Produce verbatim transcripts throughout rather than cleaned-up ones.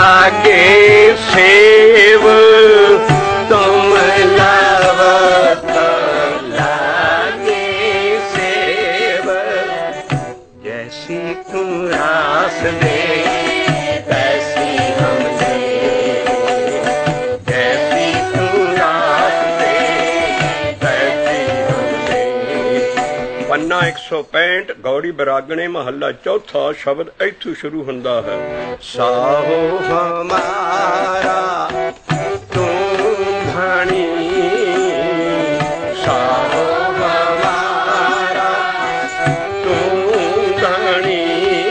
आगे सेव तुम लावत लागे सेव जैसी तू रास दे तैसी हम दे जैसी तू रास दे तैसी हम दे। पन्ना एक सौ पैंठ गौड़ी बरागणे महला चौथा शब्द इथों शुरू हुंदा है। साहो हमारा तू धनी साहो हमारा तू धनी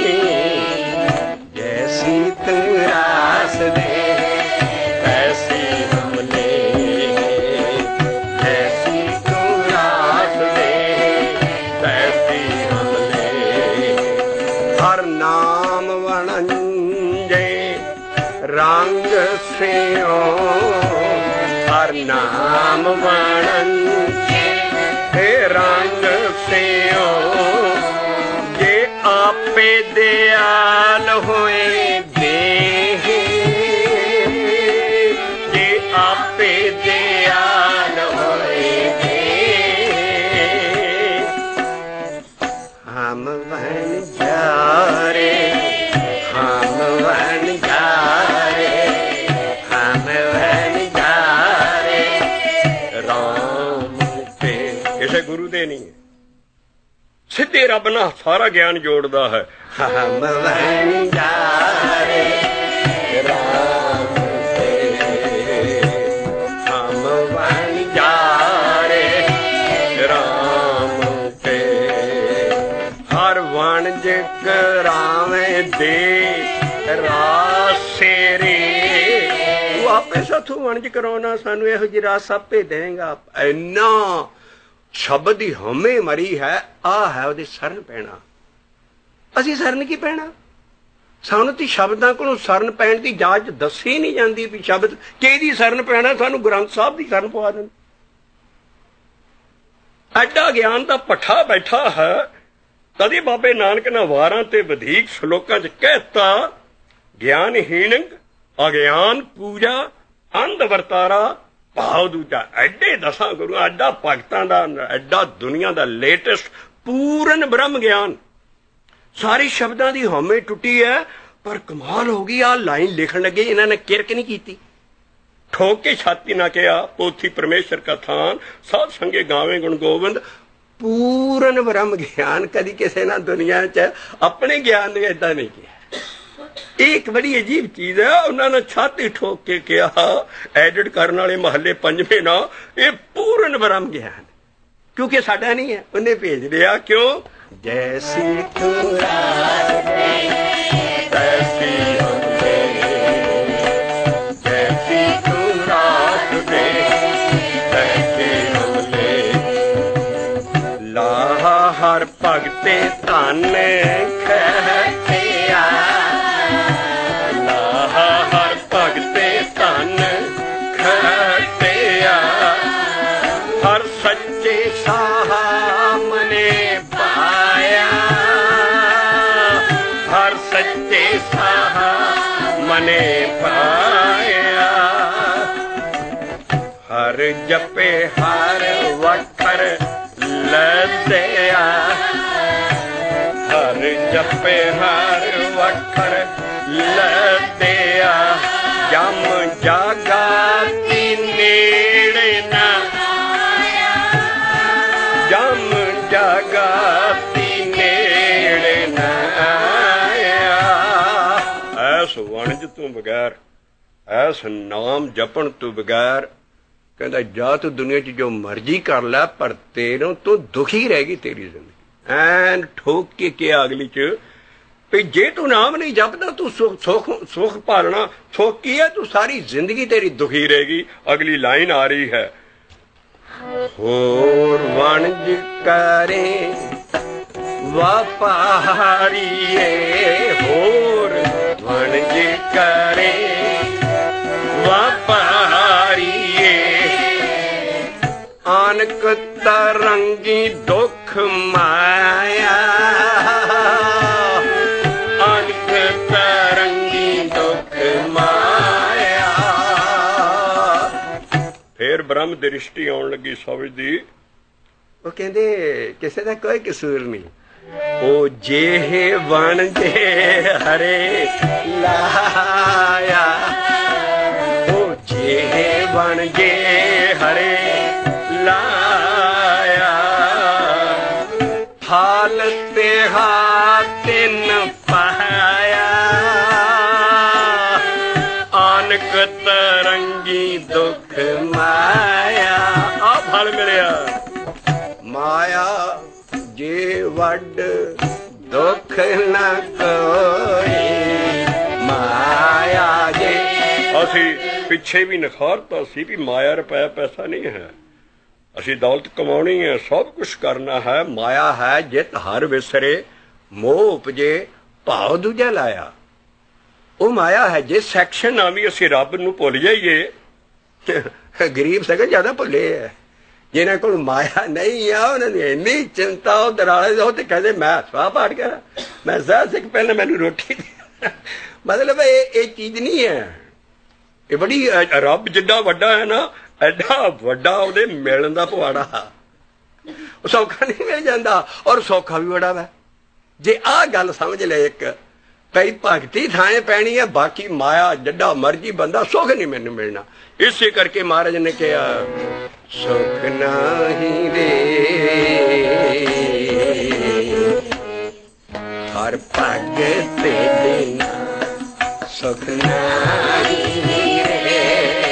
जैसी तू रास दे ऐसी हम ले जैसी तू रास दे ऐसी हम ले। हर नाम वणंजे रंग सियो हर नाम वणंजे रंग सियो जे आपे दयाल होए देह जे आपे दयाल होए देह हम बन जा रे हम बन जा रे हम बन जा रे राम ते। इसे गुरु दे नहीं है सीधे रब ना सारा ज्ञान जोड़दा है। हम बन जा रे राम ते हम बन जा रे राम ते। हर वणज करावे दे रासे रे तू आपे साथों वणज कराउणा सानू इहो जी रास आपे देगा। इन्ना शब्द दी हमें मरी है आ है ਉਹਦੇ शरण पैना। ਅਸੀਂ शरण की पैना ਸਾਨੂੰ ती शब्दां ਕੋਲੋਂ शरण पैण दी जांच दसी नहीं जाती भी शब्द किहदी शरण पैना सानू ग्रंथ साहब दी शरण पवा देण। ਐਡਾ ਗਿਆਨ ਦਾ ਭੱਠਾ बैठा है तदे बाबे नानक ने वारां ते वधीक श्लोकां च कहता ज्ञानहीन अज्ञान पूजा अंध वरतारा भाव दूजा। एडे दसां गुरु एडा भगतां दा एडा दुनिया दा लेटेस्ट पूर्ण ब्रह्म ज्ञान सारी शब्दां दी हमें टुटी है। पर कमाल हो गई आ लाइन लिखण लगे इन्हां ने किरक नहीं कीती ठोक के छाती ना कहा पोथी परमेश्वर का थान साध संगे गावे गुण गोविंद पूर्ण ब्रह्म ज्ञान। कदी किसी ना दुनिया च अपने ज्ञान ने ऐदा नहीं किया। एक बड़ी अजीब चीज है उन्होंने छाती ठोक के कहा एडिट करने वाले महले पंजवें ना ये पूर्ण ब्रह्म ज्ञान क्योंकि साडा नहीं है उन्हें भेज दिया। क्यों जैसी तू रास दे तैसी हम दे जैसी तू रास दे तैसी हम ले। लाहा हर भगते धन खटिया लाहा हर भगते धन खटिया हर सच्चे साहा मने पाया हर सच्चे साहा मने पाया। हर जपे हर वखर लदया हर जपे हर वखर लदया जम जागा ती नेड़े ना जम जागा ती नेड़े ना आया। ऐस वणज तू बगैर ऐस नाम जपण तू बगैर कहता जा तू दुनिया च जो मर्जी कर लै पर तेरों तो दुखी रहेगी तेरी जिंदगी। एन ठोक के क्या अगली च भी जे तू नाम नहीं जपदा तू सुख सुख सुख पालना सुख की है तू सारी जिंदगी तेरी दुखी रहेगी। अगली लाइन आ रही है होर वणज करे व्यापारिये होर वणज करे व्यापारिये आनक तरंगी दुख माया आनक तरंगी दुख माया ਬ੍ਰਹਮ ਦ੍ਰਿਸ਼ਟੀ ਆਉਣ ਲੱਗੀ ਸਮਝ ਦੀ। ਉਹ ਕਹਿੰਦੇ ਕਿਸੇ ਦਾ ਕੋਈ ਕਸੂਰ ਨਹੀਂ। ਉਹ ਜੇ ਬਣ ਜੇ ਹਰੇ ਲਾਇਆ, ਉਹ ਜੇ ਬਣ ਜੇ ਹਰੇ ਲਾਇਆ, ਹਾਲਤ ਤਿੰਨ ਪਾਇਆ, ਆਨਕ ਤਰੰਗੀ ਦੁੱਖ ਮਾਇਆ। ਆ ਫਲ ਮਿਲਿਆ। ਮਾਇਆ ਜੇ ਵੱਡ ਦੁੱਖ ਨਾ ਕੋਈ, ਮਾਇਆ ਜੇ। ਅਸੀਂ ਪਿੱਛੇ ਵੀ ਨਿਖਾਰਤਾ ਸੀ ਵੀ ਮਾਇਆ ਰੁਪਇਆ ਪੈਸਾ ਨਹੀਂ ਹੈ, ਅਸੀਂ ਦੌਲਤ ਕਮਾਉਣੀ ਹੈ, ਸਭ ਕੁਛ ਕਰਨਾ ਹੈ। ਮਾਇਆ ਹੈ ਜਿਤ ਹਰ ਵਿਸਰੇ, ਮੋਹ ਉਪਜੇ ਭਾਵ ਦੂਜਾ ਲਾਇਆ। ਉਹ ਮਾਇਆ ਹੈ ਜੇ ਸੈਕਸ਼ਨ ਨਾ ਵੀ ਅਸੀਂ ਰੱਬ ਨੂੰ ਭੁੱਲ ਜਾਈਏ। ਗਰੀਬ ਸਗੋਂ ਜ਼ਿਆਦਾ ਭੁੱਲੇ ਹੈ। ਜਿਹਨਾਂ ਕੋਲ ਮਾਇਆ ਨਹੀਂ ਆ ਉਹਨਾਂ ਨੂੰ ਇੰਨੀ ਚਿੰਤਾ, ਉਹ ਦਰਾਲੇ ਉਹ ਤੇ ਕਹਿੰਦੇ ਮੈਂ ਸਵਾਹ ਪਾੜ ਕਰਾਂ, ਮੈਂ ਸਹਿ ਸਿੱਖ ਪਹਿਲਾਂ ਮੈਨੂੰ ਰੋਟੀ ਦੇ। ਮਤਲਬ ਇਹ ਇਹ ਚੀਜ਼ ਨਹੀਂ ਹੈ। ਇਹ ਬੜੀ ਰੱਬ ਜਿੱਡਾ ਵੱਡਾ ਹੈ ਨਾ, ਐਡਾ ਵੱਡਾ ਉਹਦੇ ਮਿਲਣ ਦਾ ਪਵਾੜਾ। ਉਹ ਸੌਖਾ ਨਹੀਂ ਮਿਲ ਜਾਂਦਾ, ਔਰ ਸੌਖਾ ਵੀ ਬੜਾ ਵਾ। ਜੇ ਆਹ ਗੱਲ ਸਮਝ ਲੈ, ਇੱਕ ਕਈ ਭਗਤੀ ਥਾਂ ਪੈਣੀ ਹੈ, ਬਾਕੀ ਮਾਇਆ ਜਿੱਡਾ ਮਰਜੀ ਬੰਦਾ ਸੁੱਖ ਨਹੀਂ ਮੈਨੂੰ ਮਿਲਣਾ। ਇਸੇ ਕਰਕੇ ਮਹਾਰਾਜ ਨੇ ਕਿਹਾ ਸੁਖ ਨਾਹੀ ਰੇ ਹਰ ਭਗਤ ਬਿਨਾ, ਸੁਖ ਨਾਹੀ ਰੇ।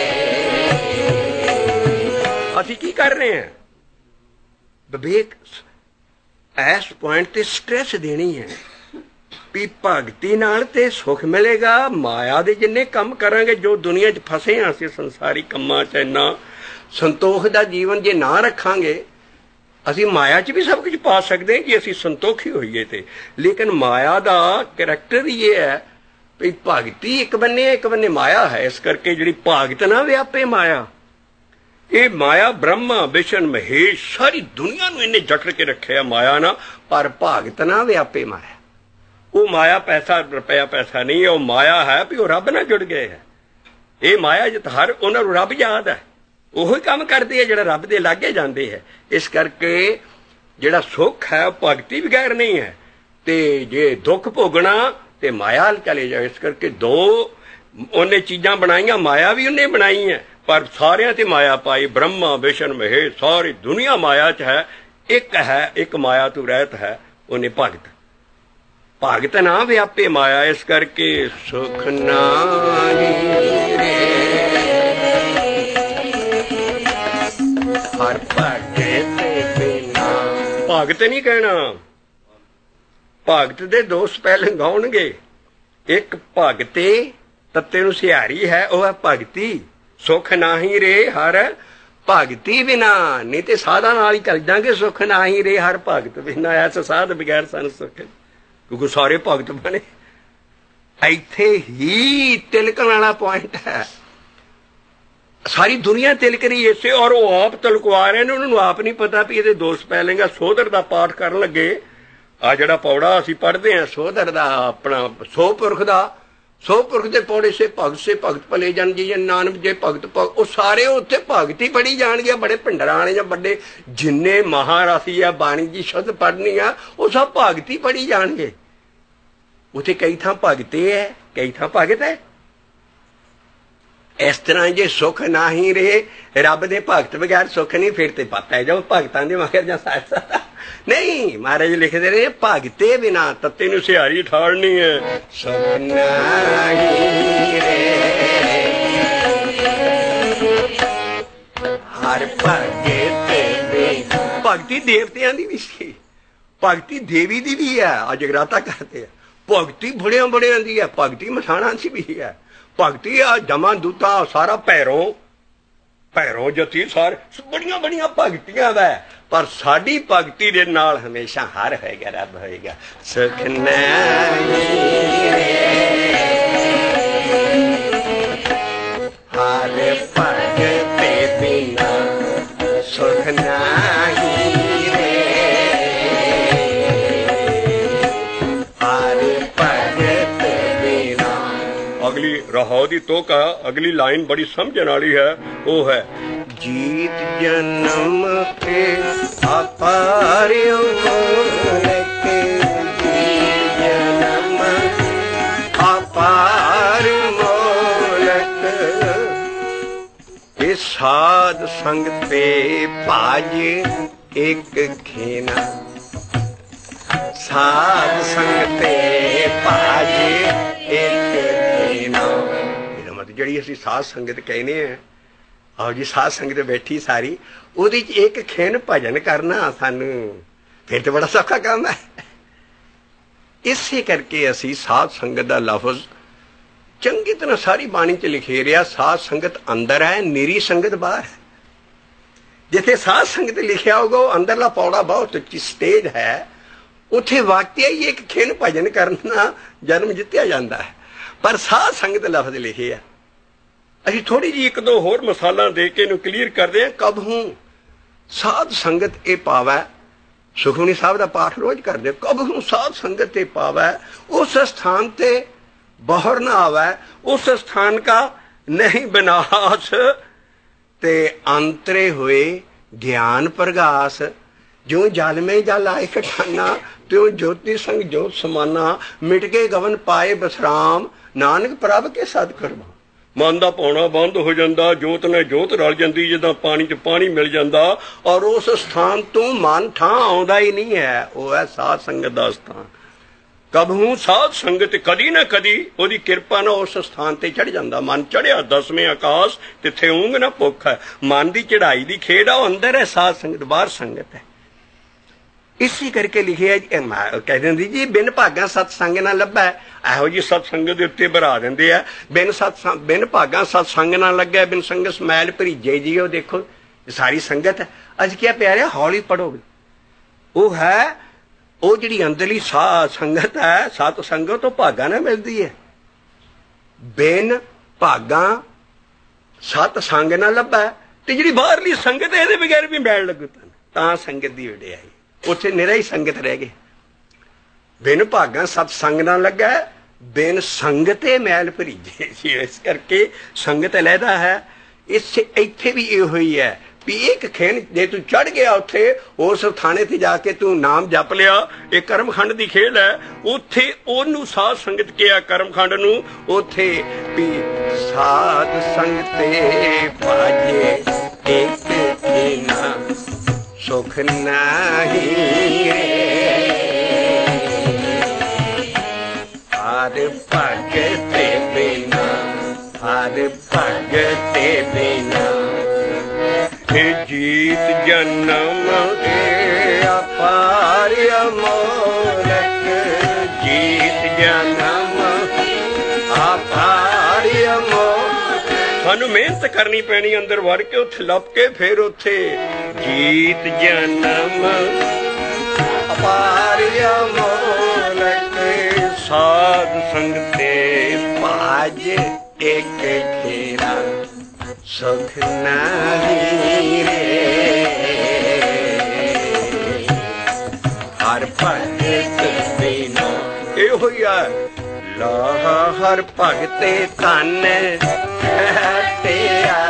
ਅਸੀਂ ਕੀ ਕਰ ਰਹੇ ਹਾਂ? ਵਿਵੇਕ ਇਸ ਪੁਆਇੰਟ ਤੇ ਸਟ੍ਰੈਸ ਦੇਣੀ ਹੈ ਵੀ ਭਗਤੀ ਨਾਲ ਤੇ ਸੁੱਖ ਮਿਲੇਗਾ। ਮਾਇਆ ਦੇ ਜਿੰਨੇ ਕੰਮ ਕਰਾਂਗੇ, ਜੋ ਦੁਨੀਆ 'ਚ ਫਸੇ ਹਾਂ ਅਸੀਂ ਸੰਸਾਰੀ ਕੰਮਾਂ 'ਚ, ਇੰਨਾ ਸੰਤੋਖ ਦਾ ਜੀਵਨ ਜੇ ਨਾ ਰੱਖਾਂਗੇ, ਅਸੀਂ ਮਾਇਆ 'ਚ ਵੀ ਸਭ ਕੁਝ ਪਾ ਸਕਦੇ ਹਾਂ ਕਿ ਅਸੀਂ ਸੰਤੋਖੀ ਹੋਈਏ। ਤੇ ਲੇਕਿਨ ਮਾਇਆ ਦਾ ਕਰੈਕਟਰ ਹੀ ਇਹ ਹੈ ਵੀ ਭਗਤੀ ਇੱਕ ਬੰਨੇ, ਇੱਕ ਬੰਨੇ ਮਾਇਆ ਹੈ। ਇਸ ਕਰਕੇ ਜਿਹੜੀ ਭਗਤ ਨਾ ਵਿਆਪੇ ਮਾਇਆ, ਇਹ ਮਾਇਆ ਬ੍ਰਹਮਾ ਵਿਸ਼ਨ ਮਹੇਸ਼ ਸਾਰੀ ਦੁਨੀਆ ਨੂੰ ਇਹਨੇ ਜਕੜ ਕੇ ਰੱਖਿਆ ਮਾਇਆ ਨਾ, ਪਰ ਭਗਤ ਨਾ ਵਿਆਪੇ ਮਾਇਆ। ਉਹ ਮਾਇਆ ਪੈਸਾ ਰੁਪਇਆ ਪੈਸਾ ਨਹੀਂ ਹੈ, ਉਹ ਮਾਇਆ ਹੈ ਵੀ ਉਹ ਰੱਬ ਨਾਲ ਜੁੜ ਗਏ ਹੈ। ਇਹ ਮਾਇਆ ਜਿਤ ਹਰ ਉਹਨਾਂ ਨੂੰ ਰੱਬ ਯਾਦ ਹੈ, ਉਹੀ ਕੰਮ ਕਰਦੇ ਆ ਜਿਹੜਾ ਰੱਬ ਦੇ ਲਾਗੇ ਜਾਂਦੇ ਹੈ। ਇਸ ਕਰਕੇ ਜਿਹੜਾ ਸੁੱਖ ਹੈ ਭਗਤੀ ਬਗੈਰ ਨਹੀਂ ਹੈ, ਤੇ ਜੇ ਦੁੱਖ ਭੋਗਣਾ ਤੇ ਮਾਇਆ ਚਲੇ ਜਾਓ। ਇਸ ਕਰਕੇ ਦੋ ਉਹਨੇ ਚੀਜ਼ਾਂ ਬਣਾਈਆਂ, ਮਾਇਆ ਵੀ ਉਹਨੇ ਬਣਾਈ ਹੈ, ਪਰ ਸਾਰਿਆਂ ਤੇ ਮਾਇਆ ਪਾਈ। ਬ੍ਰਹਮਾ ਵਿਸ਼ਨ ਮਹੇਸ਼ ਸਾਰੀ ਦੁਨੀਆ ਮਾਇਆ 'ਚ ਹੈ, ਇੱਕ ਹੈ, ਇੱਕ ਮਾਇਆ ਤੋਂ ਰਹਿਤ ਹੈ, ਉਹਨੇ ਭਗਤ। ਭਗਤ ਨਾ ਵਿਆਪੇ ਮਾਇਆ। ਇਸ ਕਰਕੇ ਸੁਖ ਨਾਹੀ ਰੇ ਹਰ ਭਗਤ ਬਿਨਾ। ਭਗਤ ਨਹੀਂ ਕਹਿਣਾ, ਭਗਤ ਦੇ ਦੋ ਸਪੈਲਿੰਗ ਗਾਉਣਗੇ। ਇੱਕ ਭਗਤੇ ਤੱਤੇ ਨੂੰ ਸਿਹਾਰੀ ਹੈ, ਉਹ ਹੈ ਭਗਤੀ। ਸੁਖ ਨਾਹੀ ਰੇ ਹਰ ਭਗਤੀ ਬਿਨਾ, ਨਹੀਂ ਤੇ ਸਾਧਾਂ ਨਾਲ ਹੀ ਚੱਲ ਜਾਂਗੇ। ਸੁਖ ਨਾਹੀ ਰੇ ਹਰ ਭਗਤ ਬਿਨਾ, ਐਸ ਸਾਧ ਬਗੈਰ ਸਾਨੂੰ ਸੁੱਖ, ਕਿਉਂਕਿ ਸਾਰੇ ਭਗਤ ਬਣੇ। ਇੱਥੇ ਹੀ ਤਿਲਕਣ ਵਾਲਾ ਪੁਆਇੰਟ ਹੈ। ਸਾਰੀ ਦੁਨੀਆ ਤਿਲਕ ਰਹੀ ਇਸੇ, ਔਰ ਉਹ ਆਪ ਤਿਲਕਵਾ ਰਹੇ ਨੇ। ਉਹਨਾਂ ਨੂੰ ਆਪ ਨਹੀਂ ਪਤਾ ਵੀ ਇਹਦੇ ਦੋ ਸਪੈਲਿੰਗ ਆ। ਸੋਧਰ ਦਾ ਪਾਠ ਕਰਨ ਲੱਗੇ, ਆ ਜਿਹੜਾ ਪੌੜਾ ਅਸੀਂ ਪੜ੍ਹਦੇ ਹਾਂ ਸੋਧਰ ਦਾ, ਆਪਣਾ ਸੋ ਪੁਰਖ ਦਾ, ਸੋ ਪੁਰਖ ਦੇ ਪੌੜੇ ਸੇ ਭਗਤ ਸੇ ਭਗਤ ਭਲੇ ਜਨ ਜੀ ਨਾਨਕ ਜੇ ਭਗਤ ਭਗਤ, ਉਹ ਸਾਰੇ ਉੱਥੇ ਭਗਤ ਹੀ ਪੜ੍ਹੀ ਜਾਣਗੇ। ਬੜੇ ਭੰਡਰਾਂ ਵਾਲੇ ਜਾਂ ਵੱਡੇ ਜਿੰਨੇ ਮਹਾਰਾਸੀ ਆ, ਬਾਣੀ ਜੀ ਸ਼ੁੱਧ ਪੜ੍ਹਨੀ ਆ, ਉਹ ਸਭ ਭਗਤ ਹੀ ਪੜ੍ਹੀ ਜਾਣਗੇ। ਉੱਥੇ ਕਈ ਥਾਂ ਭਗਤੇ ਹੈ, ਕਈ ਥਾਂ ਭਗਤ ਹੈ। ਇਸ ਤਰ੍ਹਾਂ ਜੇ ਸੁੱਖ ਨਾ ਹੀ ਰਹੇ, ਰੱਬ ਦੇ ਭਗਤ ਬਗੈਰ ਸੁੱਖ ਨਹੀਂ, ਫਿਰ ਤੇ ਪਤਾ ਜਾਓ ਭਗਤਾਂ ਦੇ ਮਗਰ ਜਾਂ ਸਾਥ ਨਹੀਂ। ਮਹਾਰਾਜ ਲਿਖਦੇ ਰਹੇ ਭਗਤੇ ਬਿਨਾ ਤੱਤੇ ਨੂੰ ਸਿਹਾਰੀ ਠਾੜਨੀ ਹੈ। ਸੁੱਖ ਨਾਹੀ ਰੇ ਹਰ ਭਗਤ ਬਿਨਾ। ਭਗਤੀ ਦੇਵਤਿਆਂ ਦੀ ਵੀ ਸੀ, ਭਗਤੀ ਦੇਵੀ ਦੀ ਵੀ ਹੈ। ਅੱਜ ਜਗਰਾਤਾ ਕਰਦੇ ਆ, ਭਗਤੀ ਬੜਿਆਂ ਬੜਿਆਂ ਦੀ ਹੈ, ਭਗਤੀ ਮਠਾਣਾ ਦੀ ਵੀ ਹੈ। ਭਗਤੀ ਆ ਜਮਾ ਦੂਤਾ ਸਾਰਾ ਭੈਰੋਂ ਭੈਰੋਂ ਜਤੀ ਸਾਰੇ ਬੜੀਆਂ ਬੜੀਆਂ ਭਗਤੀਆਂ ਦਾ, ਪਰ ਸਾਡੀ ਭਗਤੀ ਦੇ ਨਾਲ ਹਮੇਸ਼ਾ ਹਰ ਹੋਏਗਾ, ਰੱਬ ਹੋਏਗਾ। ਸੁਖ ਨਾਹੀ ਹਰ ਭਗਤ ਬਿਨਾ, ਸੁਖ ਨਾਹੀ ਅਗਲੀ ਰਾਹੋਂ ਦੀ ਤੋਕਾ, ਅਗਲੀ ਲਾਈਨ ਬੜੀ ਸਮਝਣ ਵਾਲੀ ਹੈ। ਉਹ ਹੈ जीत जन्म के अपार मोलक, जीत जन्म अपार मोलक। ये साध संग ते पाजे एक खेना, साध संग ते पाजे एक खेना। ਇਹਦਾ ਮਤਲਬ ਜਿਹੜੀ ਅਸੀਂ ਸਾਧ ਸੰਗਤ ਕਹਿੰਦੇ ਆ, ਆਓ ਜੀ ਸਾਧ ਸੰਗਤ ਬੈਠੀ ਸਾਰੀ, ਉਹਦੇ ਚ ਇੱਕ ਖੇਨ ਭਜਨ ਕਰਨਾ ਸਾਨੂੰ ਫਿਰ ਤੇ ਬੜਾ ਸੌਖਾ ਕੰਮ ਹੈ। ਇਸੇ ਕਰਕੇ ਅਸੀਂ ਸਾਧ ਸੰਗਤ ਦਾ ਲਫ਼ਜ਼ ਚੰਗੀ ਤਰ੍ਹਾਂ ਸਾਰੀ ਬਾਣੀ ਚ ਲਿਖੇ ਰਿਹਾ। ਸਾਧ ਸੰਗਤ ਅੰਦਰ ਹੈ, ਨਿਰੀ ਸੰਗਤ ਬਾਹਰ ਹੈ। ਜਿੱਥੇ ਸਾਧ ਸੰਗਤ ਲਿਖਿਆ ਹੋਊਗਾ ਉਹ ਅੰਦਰਲਾ ਪੌੜਾ ਬਹੁਤ ਉੱਚੀ ਸਟੇਜ ਹੈ, ਉੱਥੇ ਵਾਕਿਆ ਹੀ ਇੱਕ ਖੇਨ ਭਜਨ ਕਰਨਾ ਜਨਮ ਜਿੱਤਿਆ ਜਾਂਦਾ ਹੈ। ਪਰ ਸਾਧ ਸੰਗਤ ਲਫ਼ਜ਼ ਲਿਖੇ ਆ। ਅਸੀਂ ਥੋੜੀ ਜਿਹੀ ਇੱਕ ਦੋ ਹੋਰ ਮਿਸਾਲਾਂ ਦੇ ਕੇ ਇਹਨੂੰ ਕਲੀਅਰ ਕਰਦੇ ਹਾਂ। ਕਬਹੂ ਸਾਧ ਸੰਗਤ ਇਹ ਪਾਵੈ, ਸੁਖਮਨੀ ਸਾਹਿਬ ਦਾ ਪਾਠ ਰੋਜ਼ ਕਰਦੇ, ਕਬਹੂ ਸਾਧ ਸੰਗਤ ਇਹ ਪਾਵੈ, ਉਸ ਸਥਾਨ ਤੇ ਬਹਰ ਨਾ ਆਵੈ, ਉਸ ਸਥਾਨ ਕਾ ਨਹੀਂ ਵਿਨਾਸ਼। ਤੇ ਅੰਤਰੇ ਹੋਏ ਗਿਆਨ ਪ੍ਰਗਾਸ, ਜੋ ਜਲ में जल आए खटाना, त्यों ज्योति संग ज्योत समाना, मिट के गवन पाए बसराम, नानक प्रभ के सद करवा। ਮਨ ਦਾ ਪਾਉਣਾ ਬੰਦ ਹੋ ਜਾਂਦਾ, ਜੋਤ ਨਾਲ ਜੋਤ ਰਲ ਜਾਂਦੀ, ਜਿੱਦਾਂ ਪਾਣੀ 'ਚ ਪਾਣੀ ਮਿਲ ਜਾਂਦਾ। ਔਰ ਉਸ ਸਥਾਨ ਤੋਂ ਮਨ ਠਾਂ ਆਉਂਦਾ ਹੀ ਨਹੀਂ ਹੈ, ਉਹ ਹੈ ਸਾਧ ਸੰਗਤ ਦਾ ਸਥਾਨ। ਕਬਹੂ ਸਾਧ ਸੰਗਤ ਕਦੀ ਨਾ ਕਦੀ ਉਹਦੀ ਕਿਰਪਾ ਨਾਲ ਉਸ ਸਥਾਨ ਤੇ ਚੜ ਜਾਂਦਾ। ਮਨ ਚੜਿਆ ਦਸਵੇਂ ਆਕਾਸ਼, ਤਿੱਥੇ ਊਂਘ ਨਾ ਭੁੱਖ ਹੈ। ਮਨ ਦੀ ਚੜਾਈ ਦੀ ਖੇਡ ਆ, ਉਹ ਅੰਦਰ ਹੈ ਸਾਧ ਸੰਗਤ, ਬਾਹਰ ਸੰਗਤ ਹੈ। ਇਸੇ ਕਰਕੇ ਲਿਖਿਆ ਕਹਿ ਦਿੰਦੀ ਜੀ ਬਿਨ ਭਾਗਾਂ ਸਤਸੰਗ ਨਾ ਲੱਭੈ। ਇਹੋ ਜਿਹੀ ਸਤਸੰਗ ਦੇ ਉੱਤੇ ਬਰਾ ਦਿੰਦੇ ਆ, ਬਿਨ ਸਤਸੰਗ ਬਿਨ ਭਾਗਾਂ ਸਤਸੰਗ ਨਾ ਲੱਗੈ, ਬਿਨ ਸੰਗ ਸਮੈਲ ਭਰੀਜੇ ਜੀ। ਉਹ ਦੇਖੋ ਸਾਰੀ ਸੰਗਤ ਹੈ। ਅੱਜ ਕੀ ਪਿਆਰਿਆ ਹੌਲੀ ਪੜੋਗੇ, ਉਹ ਹੈ ਉਹ ਜਿਹੜੀ ਅੰਦਰਲੀ ਸਾਧ ਸੰਗਤ ਹੈ। ਸਤ ਸੰਗਤ ਤੋਂ ਭਾਗਾਂ ਨਾਲ ਮਿਲਦੀ ਹੈ। ਬਿਨ ਭਾਗਾਂ ਸਤ ਸੰਗ ਨਾ ਲੱਭੈ। ਤੇ ਜਿਹੜੀ ਬਾਹਰਲੀ ਸੰਗਤ ਹੈ ਇਹਦੇ ਬਗੈਰ ਵੀ ਮੈਲ ਲੱਗੂ ਤਾਂ ਸੰਗਤ ਦੀ ਵਡਿਆਈ। ਉੱਥੇ ਨਿਰਾ ਹੀ ਸੰਗਤ ਰਹਿ ਗਏ। ਬਿਨ ਭਾਗਾਂ ਸਤ ਸੰਗ ਨਾ ਲੱਗਾ, ਬਿਨ ਸੰਗਤੇ ਮੈਲ ਭਰੀਜੇ। ਇਸ ਕਰਕੇ ਸੰਗਤ ਅਲੱਗਾ ਹੈ। ਇਸ ਇੱਥੇ ਵੀ ਇਹੋ ਹੀ ਹੈ ਵੀ ਇੱਕ ਖੇਨ ਜੇ ਤੂੰ ਚੜ ਗਿਆ ਉੱਥੇ ਉਸ ਥਾਣੇ ਤੇ ਜਾ ਕੇ ਤੂੰ ਨਾਮ ਜਪ ਲਿਆ, ਇਹ ਕਰਮਖੰਡ ਦੀ ਖੇਡ ਹੈ। ਉੱਥੇ ਉਹਨੂੰ ਸਾਧ ਸੰਗਤ ਕਿਹਾ, ਕਰਮਖੰਡ ਨੂੰ। ਉੱਥੇ ਵੀ ਸਾਧ ਸੰਗਤੇ ਪਾਜੇ ਇੱਕ ਖੇਨਾ, ਸੁਖ ਨਹੀਂ ਹਰ ਭਗਤ ਬਿਨਾ, ਹਰ ਭਗਤ ਬਿਨਾ। ਜੀਤ ਜਨਮ ਕੇ ਅਪਾਰ ਅਮੋਲਕ, ਜੀਤ ਜਨਮ ਅਪਾਰ ਅਮੋਲਕ। ਸਾਨੂੰ ਮਿਹਨਤ ਕਰਨੀ ਪੈਣੀ ਅੰਦਰ ਵੜ ਕੇ, ਉੱਥੇ ਲੱਭ ਕੇ ਫਿਰ ਉੱਥੇ ਜੀਤ ਜਨਮ ਅਪਾਰ ਅਮੋਲਕ। ਸਾਧ ਸੰਗਤੇ ਪਾਜ ਇੱਕ ਖੇਰਾ, ਸੁਖ ਨਹੀਂ ਰੇ ਹਰ ਭਗਤ ਬਿਨਾ। ਇਹੋ ਹੀ ਆ ਲਾਹਾ ਹਰ ਭਗਤੇ ਧਨ ਖਟਿਆ,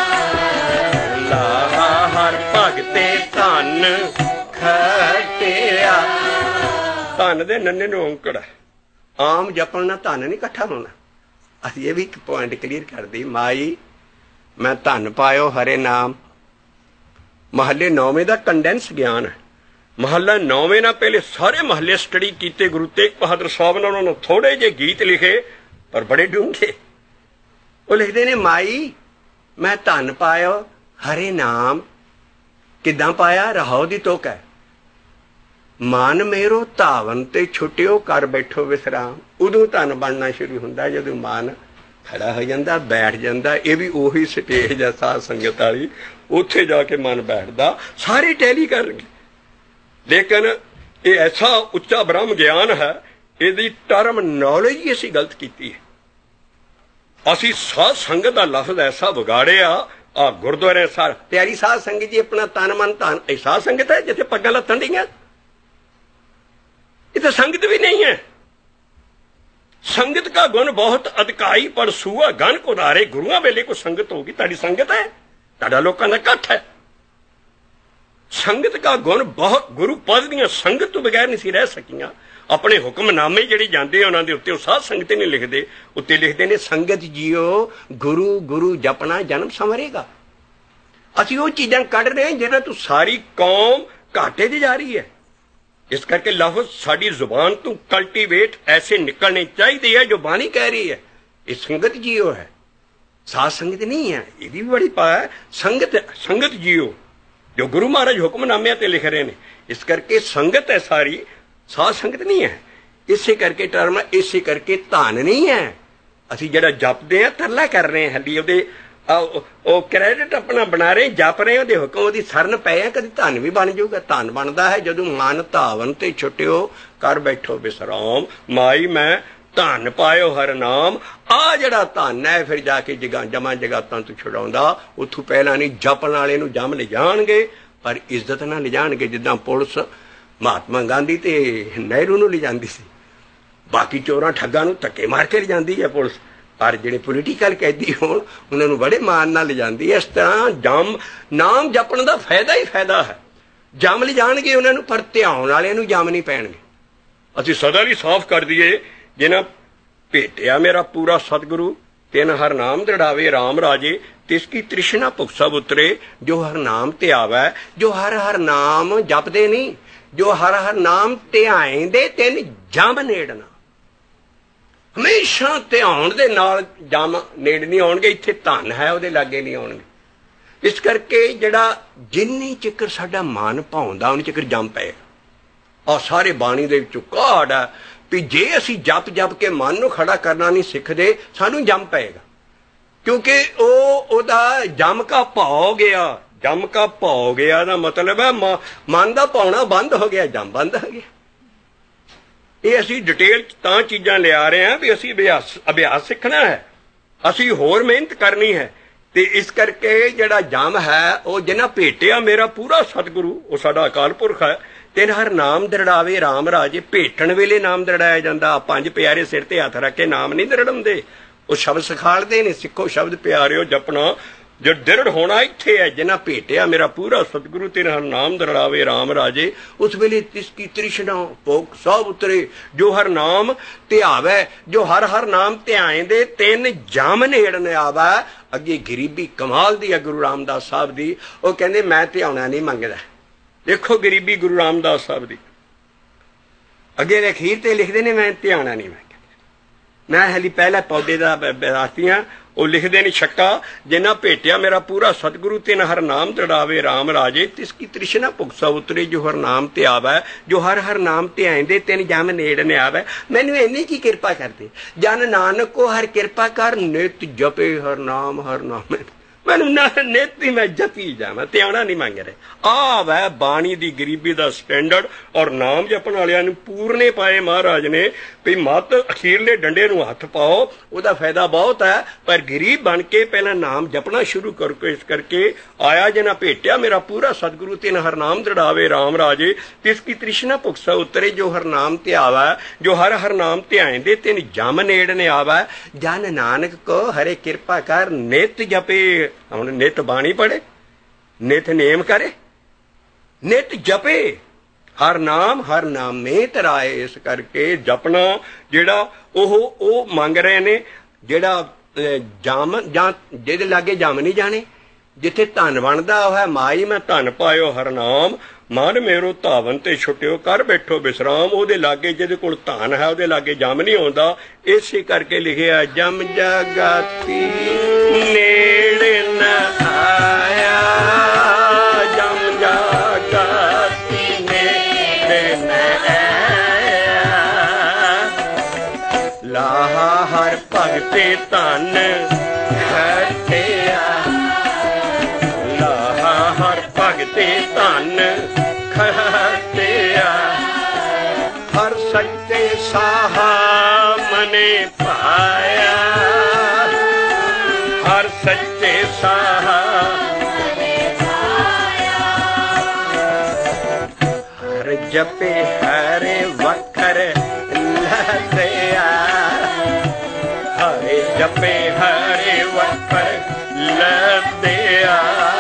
ਲਾਹਾ ਹਰ ਭਗਤੇ ਧਨ ਖਟਿਆ। ਧਨ ਦੇ ਨੰਨੇ ਨੂੰ ਔਂਕੜ, ਆਮ ਜਪਣ ਨਾਲ ਧਨ ਨਹੀਂ ਇਕੱਠਾ ਹੋਣਾ। ਅਸੀਂ ਇਹ ਵੀ ਇੱਕ ਪੁਆਇੰਟ ਕਲੀਅਰ ਕਰਦੇ, ਮਾਈ ਮੈਂ ਧਨ ਪਾਇਓ ਹਰੇ ਨਾਮ। ਮਹੱਲੇ ਨੌਵੇਂ ਦਾ ਕੰਡੈਂਸ ਗਿਆਨ ਹੈ। ਮਹੱਲਾ ਨੌਵੇਂ ਨਾਲ ਪਹਿਲੇ ਸਾਰੇ ਮਹੱਲੇ ਸਟੱਡੀ ਕੀਤੇ ਗੁਰੂ ਤੇਗ ਬਹਾਦਰ ਸਾਹਿਬ ਨੇ। ਉਹਨਾਂ ਨੂੰ ਥੋੜੇ ਜਿਹੇ ਗੀਤ ਲਿਖੇ ਪਰ ਬੜੇ ਡੂੰਘੇ। ਉਹ ਲਿਖਦੇ ਨੇ ਮਾਈ ਮੈਂ ਧਨ ਪਾਇਓ ਹਰੇ ਨਾਮ। ਕਿੱਦਾਂ ਪਾਇਆ? ਰਹਾਉ ਦੀ ਤੁਕ ਹੈ। ਮਨ ਮੇਰੋ ਧਾਵਨ ਤੇ ਛੁੱਟਿਓ ਕਰ ਬੈਠੋ ਵਿਸਰਾਮ। ਉਦੋਂ ਧਨ ਬਣਨਾ ਸ਼ੁਰੂ ਹੁੰਦਾ ਜਦੋਂ ਮਨ ਖੜਾ ਹੋ ਜਾਂਦਾ, ਬੈਠ ਜਾਂਦਾ। ਇਹ ਵੀ ਉਹੀ ਸਟੇਜ ਹੈ ਸਾਧ ਸੰਗਤ ਵਾਲੀ, ਉੱਥੇ ਜਾ ਕੇ ਮਨ ਬੈਠਦਾ। ਸਾਰੇ ਟੈਲੀ ਕਰਨਗੇ, ਲੇਕਿਨ ਇਹ ਐਸਾ ਉੱਚਾ ਬ੍ਰਹਮ ਗਿਆਨ ਹੈ, ਇਹਦੀ ਟਰਮ ਨੌਲੇਜ ਹੀ ਅਸੀਂ ਗਲਤ ਕੀਤੀ ਹੈ। ਅਸੀਂ ਸਾਧ ਸੰਗਤ ਦਾ ਲਫ਼ਜ਼ ਐਸਾ ਵਿਗਾੜਿਆ। ਆ ਗੁਰਦੁਆਰੇ ਸਾਰ ਪਿਆਰੀ ਸਾਧ ਸੰਗਤ ਜੀ ਆਪਣਾ ਤਨ ਮਨ ਧਨ, ਇਹ ਸਾਧ ਸੰਗਤ ਹੈ ਜਿੱਥੇ ਪੱਗਾਂ ਲੱਥਣ ਡੀਆਂ। ਇਹ ਤਾਂ ਸੰਗਤ ਵੀ नहीं है। संगत का गुण बहुत अधिकाई पर सुआ गन को धारे। गुरुआ वेले को संगत होगी, ताड़ी संगत है। ਤੁਹਾਡਾ ਲੋਕਾਂ ਦਾ ਇਕੱਠ ਹੈ। ਸੰਗਤ ਦਾ ਗੁਣ ਬਹੁਤ, ਗੁਰੂ ਪਦ ਦੀਆਂ ਸੰਗਤ ਤੋਂ ਬਗੈਰ ਨਹੀਂ ਸੀ ਰਹਿ ਸਕੀਆਂ। ਆਪਣੇ ਹੁਕਮਨਾਮੇ ਜਿਹੜੇ ਜਾਂਦੇ ਉਹਨਾਂ ਦੇ ਉੱਤੇ ਉਹ ਸਾਧ ਸੰਗਤ ਨਹੀਂ ਲਿਖਦੇ, ਉੱਤੇ ਲਿਖਦੇ ਨੇ ਸੰਗਤ ਜੀਓ ਗੁਰੂ ਗੁਰੂ ਜਪਣਾ ਜਨਮ ਸੰਵਰੇਗਾ। ਅਸੀਂ ਉਹ ਚੀਜ਼ਾਂ ਕੱਢ ਰਹੇ ਜਿਹਨਾਂ ਤੋਂ ਸਾਰੀ ਕੌਮ ਘਾਟੇ 'ਚ ਜਾ ਰਹੀ ਹੈ। ਇਸ ਕਰਕੇ ਲਫ਼ਜ਼ ਸਾਡੀ ਜ਼ੁਬਾਨ ਤੋਂ ਕਲਟੀਵੇਟ ਐਸੇ ਨਿਕਲਣੇ ਚਾਹੀਦੇ ਹੈ ਜੋ ਬਾਣੀ ਕਹਿ ਰਹੀ ਹੈ। ਇਹ ਸੰਗਤ ਜੀਓ ਹੈ, ਸਾਧ ਸੰਗਤ ਨਹੀਂ ਹੈ। ਇਹਦੀ ਵੀ ਬੜੀ ਪਾ ਹੈ। ਸੰਗਤ ਸੰਗਤ ਜੀਓ ਜੋ ਗੁਰੂ ਮਹਾਰਾਜ ਹੁਕਮਨਾਮਿਆਂ ਤੇ ਲਿਖ ਰਹੇ ਨੇ। ਇਸ ਕਰਕੇ ਸੰਗਤ ਹੈ ਸਾਰੀ, ਸਾਧ ਸੰਗਤ ਨਹੀਂ ਹੈ। ਇਸੇ ਕਰਕੇ ਟਰਮ, ਇਸੇ ਕਰਕੇ ਧਨ ਨਹੀਂ ਹੈ। ਅਸੀਂ ਜਿਹੜਾ ਜਪਦੇ ਹਾਂ ਤਰਲਾ ਕਰ ਰਹੇ ਹਾਂ, ਹਾਲੀ ਉਹਦੇ ਉਹ ਕ੍ਰੈਡਿਟ ਆਪਣਾ ਬਣਾ ਰਹੇ, ਜਪ ਰਹੇ, ਉਹਦੇ ਹੁਕਮ ਉਹਦੀ ਸਰਨ ਪਏ ਆ। ਕਦੀ ਧਨ ਵੀ ਬਣ ਜਾਊਗਾ। ਧਨ ਬਣਦਾ ਹੈ ਜਦੋਂ ਮਨ ਧਾਵਨ ਤੇ ਛੁੱਟਿਓ ਕਰ ਬੈਠੋ ਵਿਸਰਾਮ, ਮਾਈ ਮੈਂ ਧਨ ਪਾਇਓ ਹਰ ਨਾਮ। ਆ ਜਿਹੜਾ ਧਨ ਹੈ ਫਿਰ ਜਾ ਕੇ ਜਗਾ ਜਮਾਂ ਜਗਾਤਾਂ ਤੋਂ ਛੁਡਾਉਂਦਾ। ਉੱਥੋਂ ਪਹਿਲਾਂ ਨਹੀਂ ਜਪਣ ਵਾਲੇ ਨੂੰ ਜਮ ਲਿਜਾਣਗੇ, ਪਰ ਇੱਜ਼ਤ ਨਾਲ ਲਿਜਾਣਗੇ। ਜਿੱਦਾਂ ਪੁਲਿਸ ਮਹਾਤਮਾ ਗਾਂਧੀ ਤੇ ਨਹਿਰੂ ਨੂੰ ਲਿਜਾਂਦੀ ਸੀ, ਬਾਕੀ ਚੋਰਾਂ ਠੱਗਾਂ ਨੂੰ ਧੱਕੇ ਮਾਰ ਕੇ ਲਿਜਾਂਦੀ ਹੈ ਪੁਲਿਸ, ਪਰ ਜਿਹੜੇ ਪੋਲੀਟੀਕਲ ਕੈਦੀ ਹੋਣ ਉਹਨਾਂ ਨੂੰ ਬੜੇ ਮਾਣ ਨਾਲ ਲਿਜਾਂਦੀ ਹੈ। ਇਸ ਤਰ੍ਹਾਂ ਜਮ ਨਾਮ ਜਪਣ ਦਾ ਫਾਇਦਾ ਹੀ ਫਾਇਦਾ ਹੈ। ਜਮ ਲਿਜਾਣਗੇ ਉਹਨਾਂ ਨੂੰ, ਪਰ ਧਿਆਉਣ ਵਾਲਿਆਂ ਨੂੰ ਜਮ ਨਹੀਂ ਪੈਣਗੇ। ਅਸੀਂ ਸਦਾ ਲਈ ਸਾਫ਼ ਕਰ ਦਈਏ, ਜਿਨ੍ਹਾਂ ਭੇਟਿਆ ਮੇਰਾ ਪੂਰਾ ਸਤਿਗੁਰੂ ਤਿਨ ਹਰ ਨਾਮ ਦ੍ਰਿੜਾਵੇ ਰਾਮ ਰਾਜੇ, ਤਿਸ ਕੀ ਤ੍ਰਿਸ਼ਨਾ ਭੁਖ ਸਭ ਉਤਰੇ। ਜੋ ਹਰ ਨਾਮ ਤੇ ਆਵੈ, ਜੋ ਹਰ ਹਰ ਨਾਮ ਜਪਦੇ ਨਹੀਂ, ਜੋ ਹਰ ਹਰ ਨਾਮ ਧਿਆਏਂਦੇ ਤਿੰਨ ਜਮ ਨੇੜਨਾ। ਹਮੇਸ਼ਾ ਧਿਆਉਣ ਦੇ ਨਾਲ ਜਮ ਨੇੜ ਨਹੀਂ ਆਉਣਗੇ। ਇੱਥੇ ਧਨ ਹੈ ਉਹਦੇ ਲਾਗੇ ਨਹੀਂ ਆਉਣਗੇ। ਇਸ ਕਰਕੇ ਜਿਹੜਾ ਜਿੰਨੀ ਚਿਕਰ ਸਾਡਾ ਮਨ ਭਾਉਂਦਾ ਉਨੀ ਚਿਕਰ ਜਮ ਪਏਗਾ। ਆਹ ਸਾਰੇ ਬਾਣੀ ਦੇ ਵਿੱਚੋਂ ਕਾਢ ਹੈ ਵੀ ਜੇ ਅਸੀਂ ਜਪ ਜਪ ਕੇ ਮਨ ਨੂੰ ਖੜਾ ਕਰਨਾ ਨਹੀਂ ਸਿੱਖਦੇ, ਸਾਨੂੰ ਜਮ ਪਏਗਾ। ਕਿਉਂਕਿ ਉਹ ਉਹਦਾ ਜਮ ਕਾ ਭਾਉ ਗਿਆ। ਜਮ ਕਾ ਭਾਉ ਗਿਆ ਦਾ ਮਤਲਬ ਹੈ ਮਨ ਦਾ ਭਾਉਣਾ ਬੰਦ ਹੋ ਗਿਆ, ਜਮ ਬੰਦ ਹੋ ਗਿਆ। ਇਹ ਅਸੀਂ ਡਿਟੇਲ ਤਾਂ ਚੀਜ਼ਾਂ ਲਿਆ ਰਹੇ ਹਾਂ ਵੀ ਅਸੀਂ ਅਭਿਆਸ ਅਭਿਆਸ ਸਿੱਖਣਾ ਹੈ, ਅਸੀਂ ਹੋਰ ਮਿਹਨਤ ਕਰਨੀ ਹੈ। ਤੇ ਇਸ ਕਰਕੇ ਜਿਹੜਾ ਜਮ ਹੈ ਉਹ ਜਿਨ੍ਹਾਂ ਭੇਟਿਆ ਮੇਰਾ ਪੂਰਾ ਸਤਿਗੁਰੂ, ਉਹ ਸਾਡਾ ਅਕਾਲ ਪੁਰਖ ਹੈ। ਤਿੰਨ ਹਰ ਨਾਮ ਦ੍ਰਿੜਾਵੇ ਰਾਮ ਰਾਜੇ। ਭੇਟਣ ਵੇਲੇ ਨਾਮ ਦ੍ਰਿੜਾਇਆ ਜਾਂਦਾ। ਪੰਜ ਪਿਆਰੇ ਸਿਰ ਤੇ ਹੱਥ ਰੱਖ ਕੇ ਨਾਮ ਨਹੀਂ ਦ੍ਰਿੜਾਉਂਦੇ, ਉਹ ਸ਼ਬਦ ਸਿਖਾਲਦੇ ਨੇ। ਸਿੱਖੋ ਸ਼ਬਦ ਪਿਆਰਿਓ ਜਪਣਾ, ਜੋ ਦ੍ਰਿੜ ਹੋਣਾ ਇੱਥੇ ਹੈ। ਜਿਨ੍ਹਾਂ ਭੇਟਿਆ ਮੇਰਾ ਪੂਰਾ ਸਤਿਗੁਰੂ ਤਿਨ ਹਰ ਨਾਮ ਦ੍ਰਿੜਾਵੇ ਰਾਮ ਰਾਜੇ, ਉਸ ਵੇਲੇ ਤਿਸ ਕੀ ਤ੍ਰਿਸ਼ਨਾ ਭੁਖ ਸਭ ਉਤਰੇ। ਜੋ ਹਰ ਨਾਮ ਧਿਆਵੈ, ਜੋ ਹਰ ਹਰ ਨਾਮ ਧਿਆਏਂਦੇ ਤਿੰਨ ਜਮ ਨੇੜਨ ਆਵੈ। ਅੱਗੇ ਗਰੀਬੀ ਕਮਾਲ ਦੀ ਹੈ ਗੁਰੂ ਰਾਮਦਾਸ ਸਾਹਿਬ ਦੀ। ਉਹ ਕਹਿੰਦੇ ਮੈਂ ਧਿਆਉਣਾ ਨਹੀਂ ਮੰਗਦਾ। ਦੇਖੋ ਗਰੀਬੀ ਗੁਰੂ ਰਾਮਦਾਸ ਸਾਹਿਬ ਦੀ। ਅੱਗੇ ਦੇ ਅਖੀਰ ਤੇ ਲਿਖਦੇ ਨੇ ਮੈਂ ਧਿਆਉਣਾ ਨਹੀਂ ਮੰਗਦਾ। ਮੈਂ ਹਾਲੀ ਪਹਿਲਾ ਪੌਦੇ ਦਾ ਵਿਰਾਸਤੀਆਂ ਉਹ ਲਿਖਦੇ ਨੇ ਛੱਕਾ, ਜਿਨ੍ਹਾਂ ਭੇਟਿਆ ਮੇਰਾ ਪੂਰਾ ਸਤਿਗੁਰੂ ਤਿਨ ਹਰ ਨਾਮ ਦ੍ਰਿੜਾਵੇ ਰਾਮ ਰਾਜੇ, ਤਿਸ ਕੀ ਤ੍ਰਿਸ਼ਨਾ ਭੁਖ ਸਭ ਉਤਰੇ। ਜੋ ਹਰ ਨਾਮ ਤੇ ਆਵੈ, ਜੋ ਹਰ ਹਰ ਨਾਮ ਤੇ ਆਇਂਦੇ ਤਿੰਨ ਜਮ ਨੇੜ ਨੇ ਆਵੈ। ਮੈਨੂੰ ਇੰਨੀ ਕੀ ਕਿਰਪਾ ਕਰਦੇ। ਜਨ ਨਾਨਕ ਕੋ ਹਰ ਕਿਰਪਾ ਕਰ, ਨਿਤ ਜਪੇ ਹਰ ਨਾਮ ਹਰ ਨਾਮ। ਮੈਨੂੰ ਨਾ ਨਿਤ ਹੀ ਮੈਂ ਜਪੀ ਜਾਵਾਂ, ਧਿਆਉਣਾ ਨਹੀਂ ਮੰਗ ਰਿਹਾ। ਆਹ ਵੈ ਬਾਣੀ ਦੀ ਗਰੀਬੀ ਦਾ ਸਟੈਂਡਰਡ। ਔਰ ਨਾਮ ਜਪਣ ਵਾਲਿਆਂ ਨੂੰ ਪੂਰਨੇ ਪਾਏ ਮਹਾਰਾਜ ਨੇ ਵੀ ਮੱਤ ਅਖੀਰਲੇ ਡੰਡੇ ਨੂੰ ਹੱਥ ਪਾਓ, ਉਹਦਾ ਫਾਇਦਾ ਬਹੁਤ ਹੈ। ਪਰ ਗਰੀਬ ਬਣ ਕੇ ਪਹਿਲਾਂ ਨਾਮ ਜਪਣਾ ਸ਼ੁਰੂ ਕਰੋ। ਇਸ ਕਰਕੇ ਆਇਆ ਜਿਨ੍ਹਾਂ ਭੇਟਿਆ ਮੇਰਾ ਪੂਰਾ ਸਤਿਗੁਰੂ ਤਿਨ ਹਰ ਨਾਮ ਦ੍ਰਿੜਾਵੇ ਰਾਮ ਰਾਜੇ, ਤਿਸ ਕੀ ਤ੍ਰਿਸ਼ਨਾ ਭੁਖ ਸਭ ਉਤਰੇ। ਜੋ ਹਰ ਨਾਮ ਧਿਆਵੈ, ਜੋ ਹਰ ਹਰ ਨਾਮ ਧਿਆਏਂਦੇ ਤਿੰਨ ਜਮ ਨੇੜ ਨੇ ਆਵੈ। ਜਨ ਨਾਨਕ ਕੋ ਹਰੇ ਕਿਰਪਾ ਕਰ, ਨਿਤ ਜਪੇ। ਹੁਣ ਨਿਤ ਬਾਣੀ ਪੜੇ, ਨਿਤ ਨੇਮ ਕਰੇ, ਨਿਤ ਜਪੇ ਹਰ ਨਾਮ ਹਰ ਨਾਮੇ ਤਰਾਏ। ਇਸ ਕਰਕੇ ਜਪਣਾ ਜਿਹੜਾ ਉਹ ਉਹ ਮੰਗ ਰਹੇ ਨੇ, ਜਿਹੜਾ ਜਮ ਜਾਂ ਜਿਹਦੇ ਲਾਗੇ ਜਮ ਨਹੀਂ ਜਾਣੇ। ਜਿੱਥੇ ਧਨ ਬਣਦਾ ਉਹ ਹੈ ਮਾਈ ਮੈਂ ਧਨ ਪਾਇਓ ਹਰ ਨਾਮ, ਮਨ ਮੇਰੋ ਧਾਵਨ ਤੇ ਛੁੱਟਿਓ ਕਰ ਬੈਠੋ ਵਿਸਰਾਮ। ਉਹਦੇ ਲਾਗੇ ਜਿਹਦੇ ਕੋਲ ਧਨ ਹੈ ਉਹਦੇ ਲਾਗੇ ਜਮ ਨਹੀਂ ਆਉਂਦਾ। ਇਸੇ ਕਰਕੇ ਲਿਖਿਆ ਜਮ ਜਗਾਤੀ ਨੇੜੇ ਨ ਆਇਆ, ਜਮ ਜਗਾਤੀ ਨੇੜੇ ਨ ਆਇਆ। ਲਾਹਾ ਹਰ ਭਗਤੇ ਧਨ ਖਟਿਆ, ਲਾਹਾ ਹਰ ਭਗਤੇ ਧਨ ਖਟਿਆ। ਹਰ ਸੱਚੇ ਸਾਹਾ ਮਨੇ ਪਾਇਆ, ਹਰ ਸੱਚੇ ਸਾਹਾ ਮਨੇ ਪਾਇਆ। ਹਰ ਜਪੇ ਹਰੇ ਵਖਰ ਲਹਤਿਆ, ਹਰੇ ਜਪੇ ਹਰੇ ਵਖਰ ਲਹਤਿਆ।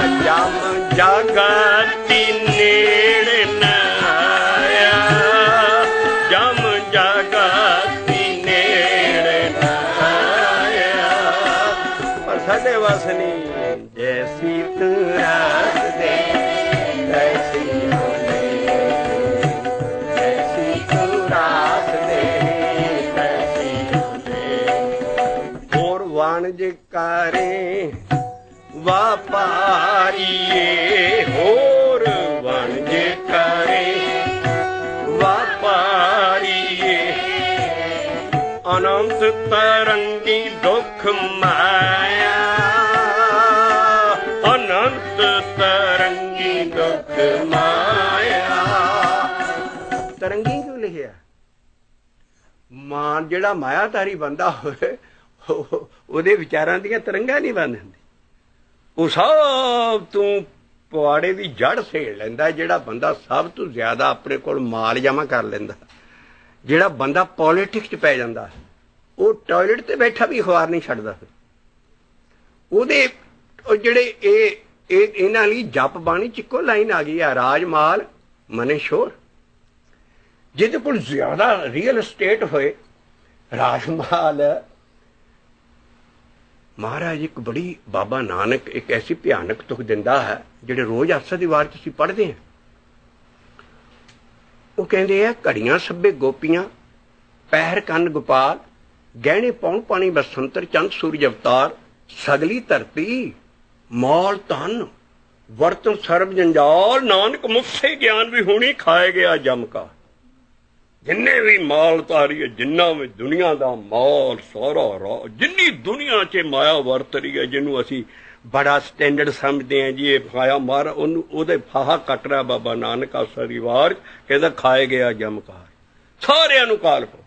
ਜਗਤੀ ਨੇੜੇ ਨਾ ਆਇਆ, ਜਮ ਜਗਤੀ ਨੇੜੇ ਨਾ ਆਇਆ। ਪਰ ਸਾਡੇ ਵਸ ਨਹੀਂ, ਜੈਸੀ ਤੂੰ ਰਾਸ ਦੇ ਤੈਸੀ ਹੋਲੇ, ਜੈਸੀ ਤੂੰ ਰਾਸ ਦੇ ਤੈਸੀ ਹੋਲੇ। ਹੋਰ ਵਣਜ ਕਰੇ ਵਾਪਾਰੀਏ, ਹੋਰ ਵਣਜ ਕਰੇ ਵਾਪਾਰੀਏ। ਅਨੰਤ ਤਰੰਗੀ ਦੁੱਖ ਮਾਇਆ, ਅਨੰਤ ਤਰੰਗੀ ਦੁੱਖ ਮਾਇਆ। ਤਰੰਗੀ ਕਿਉਂ ਲਿਖਿਆ? ਮਾਨ ਜਿਹੜਾ ਮਾਇਆਧਾਰੀ ਬੰਦਾ ਹੋਵੇ ਉਹਦੇ ਵਿਚਾਰਾਂ ਦੀਆਂ ਤਰੰਗਾਂ ਨਹੀਂ ਬੰਦ ਹੁੰਦੀ। ਉਹ ਸਭ ਤੋਂ ਪਵਾੜੇ ਦੀ ਜੜ ਸੇੜ ਲੈਂਦਾ ਜਿਹੜਾ ਬੰਦਾ ਸਭ ਤੋਂ ਜ਼ਿਆਦਾ ਆਪਣੇ ਕੋਲ ਮਾਲ ਜਮ੍ਹਾਂ ਕਰ ਲੈਂਦਾ। ਜਿਹੜਾ ਬੰਦਾ ਪੋਲੀਟਿਕਸ 'ਚ ਪੈ ਜਾਂਦਾ, ਉਹ ਟਾਇਲਟ ਤੇ ਬੈਠਾ ਵੀ ਅਖਬਾਰ ਨਹੀਂ ਛੱਡਦਾ। ਉਹਦੇ ਉਹ ਜਿਹੜੇ ਇਹ ਇਹ ਇਹਨਾਂ ਲਈ ਜਪ ਬਾਣੀ 'ਚ ਇੱਕੋ ਲਾਈਨ ਆ ਗਈ ਆ, ਰਾਜ ਮਾਲ ਮਨੇ ਸ਼ੋਰ। ਜਿਹਦੇ ਕੋਲ ਜ਼ਿਆਦਾ ਰੀਅਲ estate ਹੋਏ, ਰਾਜ ਮਾਲ। ਮਹਾਰਾਜ ਇੱਕ ਬੜੀ, ਬਾਬਾ ਨਾਨਕ ਇੱਕ ਐਸੀ ਭਿਆਨਕ ਤੁਕ ਦਿੰਦਾ ਹੈ ਜਿਹੜੇ ਰੋਜ਼ ਆਸਾ ਦੀ ਵਾਰ 'ਚ ਅਸੀਂ ਪੜ੍ਹਦੇ ਹਾਂ। ਉਹ ਕਹਿੰਦੇ ਆ, ਘੜੀਆਂ ਸੱਭੇ ਗੋਪੀਆਂ, ਪਹਿਰ ਕੰਨ ਗੋਪਾਲ, ਗਹਿਣੇ ਪੌਣ ਪਾਣੀ ਬਸੰਤਰ ਚੰਦ ਸੂਰਜ ਅਵਤਾਰ। ਸਗਲੀ ਧਰਤੀ ਮੌਲ ਧਨ ਵਰਤਨ ਸਰਬ ਜੰਜਾਲ, ਨਾਨਕ ਮੁੱਸੇ ਗਿਆਨ ਵੀ ਹੋਣੀ ਖਾਏ ਗਿਆ ਜਮ ਕਾ। ਜਿੰਨੇ ਵੀ ਮਾਲ ਤਾਰੀ ਹੈ, ਜਿੰਨਾ ਵੀ ਦੁਨੀਆ ਦਾ ਮਾਲ ਸਾਰਾ ਰਾ, ਜਿੰਨੀ ਦੁਨੀਆ 'ਚ ਮਾਇਆ ਵਰਤ ਰਹੀ ਹੈ, ਜਿਹਨੂੰ ਅਸੀਂ ਬੜਾ ਸਟੈਂਡਰਡ ਸਮਝਦੇ ਹਾਂ ਜੀ, ਇਹ ਮਾਇਆ ਮਾਰ, ਉਹਨੂੰ ਉਹਦੇ ਫਾਹਾ ਕੱਟ ਰਿਹਾ ਬਾਬਾ ਨਾਨਕ ਆਸਾ ਦੀ ਵਾਰ। ਕਹਿੰਦਾ ਖਾਏ ਗਿਆ ਜਮਕਾਰ, ਸਾਰਿਆਂ ਨੂੰ ਕਾਲ ਪੋ।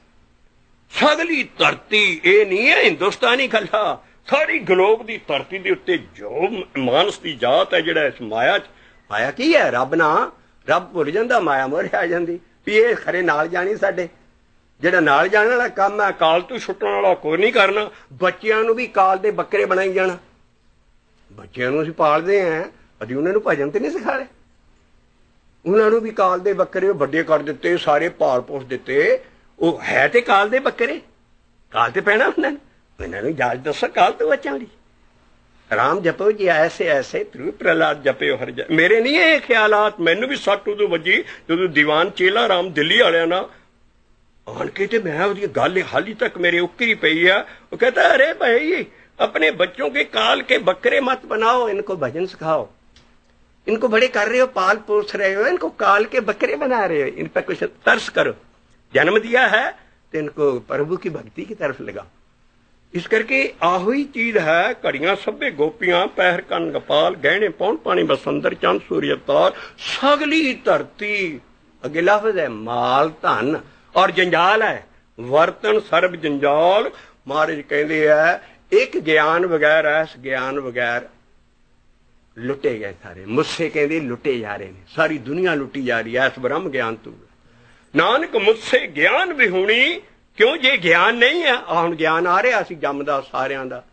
ਸਗਲੀ ਧਰਤੀ, ਇਹ ਨਹੀਂ ਹੈ ਹਿੰਦੁਸਤਾਨੀ ਗੱਲਾਂ, ਸਾਰੀ ਗਲੋਬ ਦੀ ਧਰਤੀ ਦੇ ਉੱਤੇ ਜੋ ਮਾਨਸ ਦੀ ਜਾਤ ਹੈ ਜਿਹੜਾ ਇਸ ਮਾਇਆ 'ਚ, ਮਾਇਆ ਕੀ ਹੈ? ਰੱਬ ਨਾ, ਰੱਬ ਭੁੱਲ ਜਾਂਦਾ, ਮਾਇਆ ਮੋਰੇ ਆ ਜਾਂਦੀ ਵੀ ਇਹ ਖਰੇ ਨਾਲ ਜਾਣੀ। ਸਾਡੇ ਜਿਹੜਾ ਨਾਲ ਜਾਣ ਵਾਲਾ ਕੰਮ ਹੈ, ਕਾਲ ਤੋਂ ਛੁੱਟਣ ਵਾਲਾ ਕੋਈ ਨਹੀਂ ਕਰਨਾ। ਬੱਚਿਆਂ ਨੂੰ ਵੀ ਕਾਲ ਦੇ ਬੱਕਰੇ ਬਣਾਈ ਜਾਣਾ। ਬੱਚਿਆਂ ਨੂੰ ਅਸੀਂ ਪਾਲਦੇ ਹਾਂ, ਅਸੀਂ ਉਹਨਾਂ ਨੂੰ ਭਜਨ ਤੇ ਨਹੀਂ ਸਿਖਾਏ। ਉਹਨਾਂ ਨੂੰ ਵੀ ਕਾਲ ਦੇ ਬੱਕਰੇ ਵੱਡੇ ਕਰ ਦਿੱਤੇ, ਸਾਰੇ ਪਾਲ ਪੋਸ ਦਿੱਤੇ। ਉਹ ਹੈ ਤੇ ਕਾਲ ਦੇ ਬੱਕਰੇ, ਕਾਲ ਤੇ ਪੈਣਾ ਉਹਨਾਂ ਨੇ। ਇਹਨਾਂ ਨੂੰ ਜਾਚ ਦੱਸੋ ਕਾਲ ਤੋਂ ਬੱਚਿਆਂ ਦੀ। ਰਾਮ ਜਪੋ ਜੀ ਐਸੇ ਐਸੇ, ਧਰੂ ਪ੍ਰਹਲਾਦ ਜਪਿਓ ਹਰ ਜਾ। ਮੇਰੇ ਨਹੀਂ ਇਹ ਖਿਆਲਾਤ, ਮੈਨੂੰ ਵੀ ਸੱਟ ਉਦੋਂ ਵੱਜੀ ਜਦੋਂ ਦੀਵਾਨ ਚੇਲਾ ਰਾਮ ਦਿੱਲੀ ਵਾਲਿਆਂ ਨਾਲ ਆਣ ਕੇ, ਤੇ ਮੈਂ ਉਹਦੀ ਗੱਲ ਹਾਲੀ ਤੱਕ ਮੇਰੇ ਉੱਕਰੀ ਪਈ ਆ। ਉਹ ਕਹਿੰਦਾ, ਅਰੇ ਭਾਈ अपने बच्चों के काल के बकरे मत बनाओ, इनको भजन सिखाओ। इनको बड़े कर रहे हो, पाल पोस रहे हो, इनको काल के बकरे बना रहे हो। इन पर कुछ तरस करो। जन्म दिया है तो इनको प्रभु की भक्ति की तरफ लगाओ। इस करके आहुई चीज है। घड़ियां सभे गोपियां, पैर कन गपाल, गहने पौन पानी बसंतर चंद सूर्य अवतार। सगली धरती, अगे लफ्ज है माल धन और जंजाल है, वर्तन सर्ब जंजाल। महाराज कहते हैं एक ज्ञान बगैर, ऐस ज्ञान बगैर लुटे गए सारे। मुझसे कहते लुटे जा रहे हैं, सारी दुनिया लुटी जा रही है इस ब्रह्म ज्ञान तू। नानक मुझसे ज्ञान भी होनी, क्यों जे ज्ञान नहीं है। हम ज्ञान आ रहा असी जमदा सारियां दा,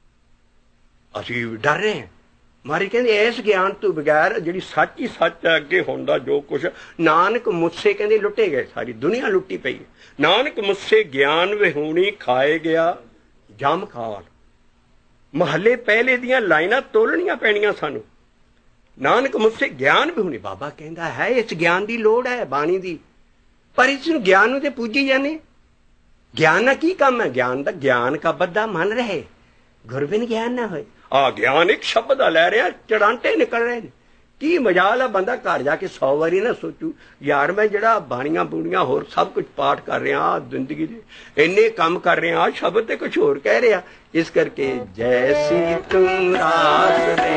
असी डर रहे हैं। मारे कहते इस ज्ञान तो बगैर जी सच ही सच है, अगे होंदा जो कुछ। नानक मुझसे कहते लुटे गए, सारी दुनिया लुटी पई है। नानक मुझसे ज्ञान भी होनी, खाए गया जम खाल। महले पहले दियां लाइनां तोलनियां पैणियां सानू। नानक मुझसे ज्ञान भी होनी। बाबा कहता है इस ज्ञान की लोड़ है बाणी दी, पर इस ज्ञान नूं ते पूजी जाने। ज्ञान ना की काम है? ज्ञान दा ज्ञान का बद्दा मन रहे, गुरबिन ज्ञान ना होए। आ ज्ञान एक शब्द लै रहे हैं, चड़ांटे निकल रहे हैं। की मजाल है, बंदा घर जाके सौ वारी ना सोचू यार मैं जड़ा बाणियां बूणियां होर सब कुछ पाठ कर रहा, जिंदगी दे इन्ने काम कर रहा, शब्द ते कुछ होर कह रहा। इस करके जैसी तू रास दे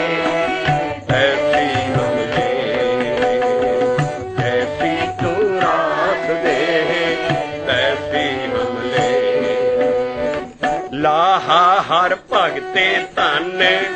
ऐसी हम ले, जैसी तू रास दे ऐसी हम ले। लाहा हर भगते धन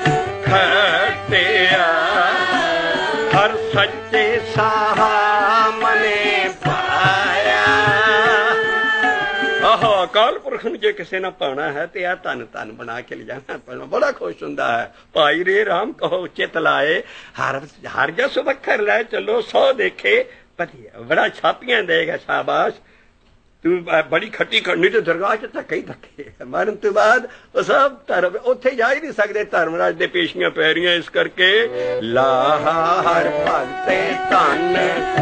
खटिया, हर सच्चे साहा मने पाया। आहो अकाल ਅਕਾਲ ਪੁਰਖ ਨੂੰ ਜੇ ਕਿਸੇ ਨੇ ਪਾਣਾ ਹੈ ਤੇ ਆ ਧੰਨ ਧੰਨ ਬਣਾ ਕੇ ਲਿਜਾਣਾ ਪਹਿਲਾਂ ਬੜਾ ਖੁਸ਼ ਹੁੰਦਾ ਹੈ। ਭਾਈ ਰੇ ਰਾਮ ਕਹੋ ਚਿਤ ਲਾਏ ਹਰ ਹਰ ਜਸ ਵੱਖਰ ਲੈ ਚਲੋ ਸੌ ਦੇਖੇ ਵਧੀਆ ਬੜਾ ਛਾਪੀਆਂ ਦੇਗਾ ਸ਼ਾਬਾਸ਼ ਤੂੰ ਬੜੀ ਖੱਟੀ ਖੰਡੀ ਤੇ ਦਰਗਾਹ ਚ ਧੱਕੇ ਹੀ ਧੱਕੇ ਮਰਨ ਤੋਂ ਬਾਅਦ ਉਹ ਸਭ ਧਰਮ ਉੱਥੇ ਜਾ ਹੀ ਨਹੀਂ ਸਕਦੇ ਧਰਮਰਾਜ ਦੇ ਪੇਸ਼ੀਆਂ ਪੈ ਰਹੀਆਂ ਇਸ ਕਰਕੇ ਲਾਹਾ ਹਰ ਭਗਤੇ ਧੰਨ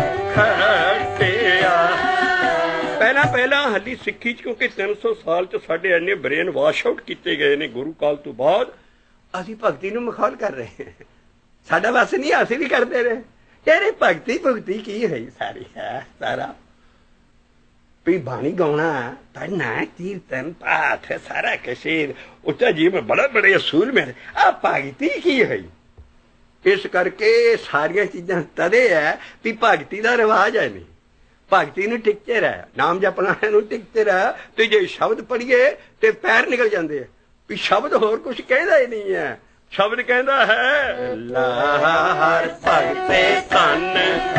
ਖਟਿਆ। ਪਹਿਲਾਂ ਪਹਿਲਾਂ ਹਾਲੀ ਸਿੱਖੀ ਚ ਕਿਉਂਕਿ ਤਿੰਨ ਸੌ ਸਾਲ ਚ ਸਾਡੇ ਇੰਨੇ ਬ੍ਰੇਨ ਵਾਸ਼ ਆਊਟ ਕੀਤੇ ਗਏ ਨੇ ਗੁਰੂ ਕਾਲ ਤੋਂ ਬਾਅਦ ਅਸੀਂ ਭਗਤੀ ਨੂੰ ਮਖੌਲ ਕਰ ਰਹੇ ਹਾਂ ਸਾਡਾ ਬਸ ਨਹੀਂ ਅਸੀਂ ਵੀ ਕਰਦੇ ਰਹੇ ਯਾਰ ਭਗਤੀ ਭਗਤੀ ਕੀ ਹੈ ਸਾਰੀ ਹੈ ਸਾਰਾ ਵੀ ਬਾਣੀ ਗਾਉਣਾ ਪੜ੍ਹਨਾ ਕੀਰਤਨ ਪਾਠ ਸਾਰਾ ਕਸ਼ੀਰ ਉੱਚਾ ਜੀਵਨ ਬੜਾ ਬੜੇ ਅਸੂਲ ਮੇਰੇ ਆ ਭਗਤੀ ਕੀ ਹੈ ਇਸ ਕਰਕੇ ਸਾਰੀਆਂ ਚੀਜ਼ਾਂ ਤਦੇ ਹੈ ਵੀ ਭਗਤੀ ਦਾ ਰਿਵਾਜ ਹੈ ਨਹੀਂ ਭਗਤੀ ਨੂੰ ਟਿਕਤੇ ਰਹਿ ਨਾਮ ਜਪਣਾ ਨੂੰ ਟਿਕਤੇ ਰਹਿ ਤੇ ਜੇ ਸ਼ਬਦ ਪੜ੍ਹੀਏ ਤੇ ਪੈਰ ਨਿਕਲ ਜਾਂਦੇ ਆ ਵੀ ਸ਼ਬਦ ਹੋਰ ਕੁਝ ਕਹਿੰਦਾ ਹੀ ਨਹੀਂ ਹੈ ਸ਼ਬਦ ਕਹਿੰਦਾ ਹੈ ਲਾ ਹਰ ਭਗਤੇ ਧੰਨ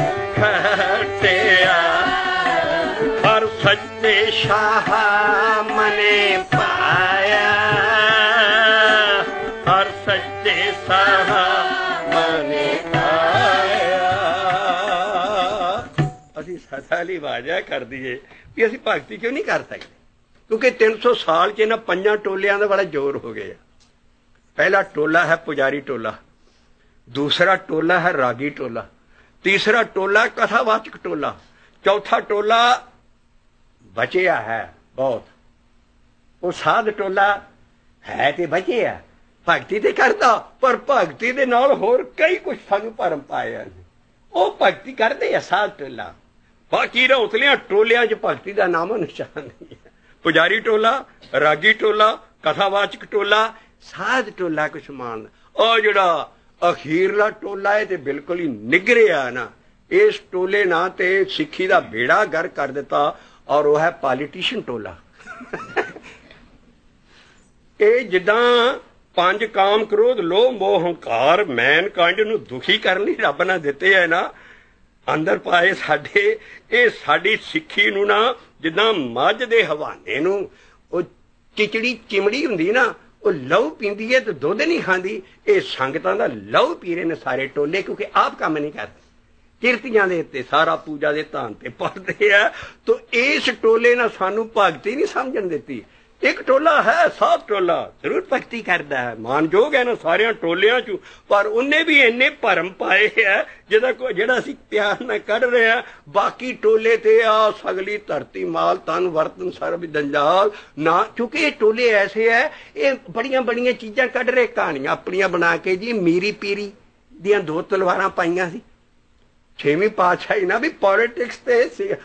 ਖਟਿਆ ਹਰ ਸੱਚੇ ਸ਼ਾਹ ਮਨੇ ਪਾਇਆ ਹਰ ਸੱਚੇ ਸ਼ਾਹ ਮਨੇ ਪਾਇਆ। ਅਸੀਂ ਸਦਾ ਲਈ ਵਾਜਾ ਕਰ ਦਈਏ ਵੀ ਅਸੀਂ ਭਗਤੀ ਕਿਉਂ ਨਹੀਂ ਕਰ ਸਕਦੇ ਕਿਉਂਕਿ ਤਿੰਨ ਸੌ ਸਾਲ ਚ ਇਹਨਾਂ ਪੰਜਾਂ ਟੋਲਿਆਂ ਦਾ ਬੜਾ ਜ਼ੋਰ ਹੋ ਗਿਆ। पहला टोला है पुजारी टोला दूसरा टोला है रागी टोला तीसरा टोला कथावाचक टोला चौथा टोला बचिया है बहुत वो साध टोला है ते बचिया भगती ते करता पर भगती दे नाल होर कई कुछ संग भरम पाए वो भगती करते है साध टोला बाकी उतलियां टोलियां च भगती का नामो निशान नहीं है। पुजारी टोला रागी टोला कथावाचक टोला ਸਾਧ ਟੋਲਾ ਕੁਛ ਮਾਨ ਉਹ ਜਿਹੜਾ ਅਖੀਰਲਾ ਟੋਲਾ ਹੈ ਤੇ ਬਿਲਕੁਲ ਹੀ ਨਿਗਰਿਆ ਨਾ ਇਸ ਟੋਲੇ ਨਾਲ ਤੇ ਸਿੱਖੀ ਦਾ ਬੇੜਾ ਗਰ ਕਰ ਦਿੱਤਾ ਔਰ ਉਹ ਹੈ ਪੋਲੀਟੀਸ਼ੀਅਨ ਟੋਲਾ। ਇਹ ਜਿੱਦਾਂ ਪੰਜ ਕਾਮ ਕ੍ਰੋਧ ਲੋਭ ਮੋਹ ਹੰਕਾਰ ਮੈਨ ਕਾਂਡ ਨੂੰ ਦੁਖੀ ਕਰਨ ਲਈ ਰੱਬ ਨੇ ਦਿੱਤੇ ਹੈ ਨਾ ਅੰਦਰ ਪਾਏ ਸਾਡੇ ਇਹ ਸਾਡੀ ਸਿੱਖੀ ਨੂੰ ਨਾ ਜਿੱਦਾਂ ਮੱਝ ਦੇ ਹਵਾਨੇ ਨੂੰ ਉਹ ਚਿਚੜੀ ਚਿਮੜੀ ਹੁੰਦੀ ਨਾ ਉਹ ਲਹੂ ਪੀਂਦੀ ਹੈ ਤੇ ਦੁੱਧ ਨਹੀਂ ਖਾਂਦੀ ਇਹ ਸੰਗਤਾਂ ਦਾ ਲਹੂ ਪੀ ਰਹੇ ਨੇ ਸਾਰੇ ਟੋਲੇ ਕਿਉਂਕਿ ਆਪ ਕੰਮ ਨਹੀਂ ਕਰਦੇ ਕਿਰਤੀਆਂ ਦੇ ਉੱਤੇ ਸਾਰਾ ਪੂਜਾ ਦੇ ਧਾਨ ਤੇ ਪੜਦੇ ਆ ਤੋ ਇਸ ਟੋਲੇ ਨਾਲ ਸਾਨੂੰ ਭਗਤੀ ਨਹੀਂ ਸਮਝਣ ਦਿੱਤੀ। ਇੱਕ ਟੋਲਾ ਹੈ ਸਾਧ ਟੋਲਾ ਜ਼ਰੂਰ ਭਗਤੀ ਕਰਦਾ ਹੈ ਮਾਨਯੋਗ ਹੈ ਨਾ ਸਾਰਿਆਂ ਟੋਲਿਆਂ ਚ ਪਰ ਉਹਨੇ ਵੀ ਇੰਨੇ ਭਰਮ ਪਾਏ ਹੈ ਜਿਹਦਾ ਕੋਈ ਜਿਹੜਾ ਅਸੀਂ ਪਿਆਰ ਨਾਲ ਕੱਢ ਰਹੇ ਹਾਂ ਬਾਕੀ ਟੋਲੇ ਤੇ ਆ ਸਗਲੀ ਧਰਤੀ ਮਾਲ ਤਨ ਵਰਤਨ ਸਰਬ ਜੰਜਾਲ ਨਾ ਕਿਉਂਕਿ ਇਹ ਟੋਲੇ ਐਸੇ ਹੈ ਇਹ ਬੜੀਆਂ ਬੜੀਆਂ ਚੀਜ਼ਾਂ ਕੱਢ ਰਹੇ ਕਹਾਣੀਆਂ ਆਪਣੀਆਂ ਬਣਾ ਕੇ ਜੀ ਮੀਰੀ ਪੀਰੀ ਦੀਆਂ ਦੋ ਤਲਵਾਰਾਂ ਪਾਈਆਂ ਸੀ ਛੇਵੀਂ ਪਾਤਸ਼ਾਹੀ ਨਾ ਵੀ ਪੋਲੀਟਿਕਸ ਤੇ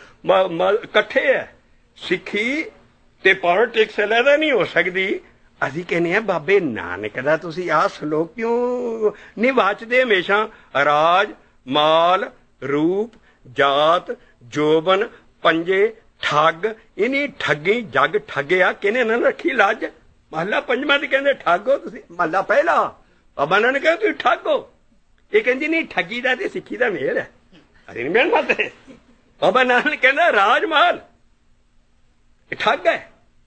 ਇਕੱਠੇ ਹੈ ਸਿੱਖੀ ਤੇ ਪੋਲੀਟਿਕਸ ਅਲੱਗਾ ਨਹੀਂ ਹੋ ਸਕਦੀ। ਅਸੀਂ ਕਹਿੰਦੇ ਹਾਂ ਬਾਬੇ ਨਾਨਕ ਦਾ ਤੁਸੀਂ ਆਹ ਸਲੋਕ ਕਿਉਂ ਨਹੀਂ ਵਾਚਦੇ ਹਮੇਸ਼ਾ ਰਾਜ ਮਾਲ ਰੂਪ ਜਾਤ ਜੋਬਨ ਪੰਜੇ ਠੱਗ ਇਨੀ ਠੱਗੀ ਜੱਗ ਠੱਗਿਆ ਕਿਹਨੇ ਨਾ ਰੱਖੀ ਲੱਜ ਮਹਲਾ ਪੰਜਵਾਂ ਦੀ ਕਹਿੰਦੇ ਠੱਗੋ ਤੁਸੀਂ ਮਹਲਾ ਪਹਿਲਾ ਬਾਬਾ ਨਾਨਕ ਕਹਿੰਦੇ ਤੁਸੀਂ ਠੱਗੋ ਇਹ ਕਹਿੰਦੀ ਨਹੀਂ ਠੱਗੀ ਦਾ ਤੇ ਸਿੱਖੀ ਦਾ ਮੇਲ ਹੈ ਅਸੀਂ ਨਹੀਂ ਮਿਲ ਸਕਦੇ। ਬਾਬਾ ਨਾਨਕ ਕਹਿੰਦਾ ਰਾਜ ਮਾਲ ਠੱਗ ਹੈ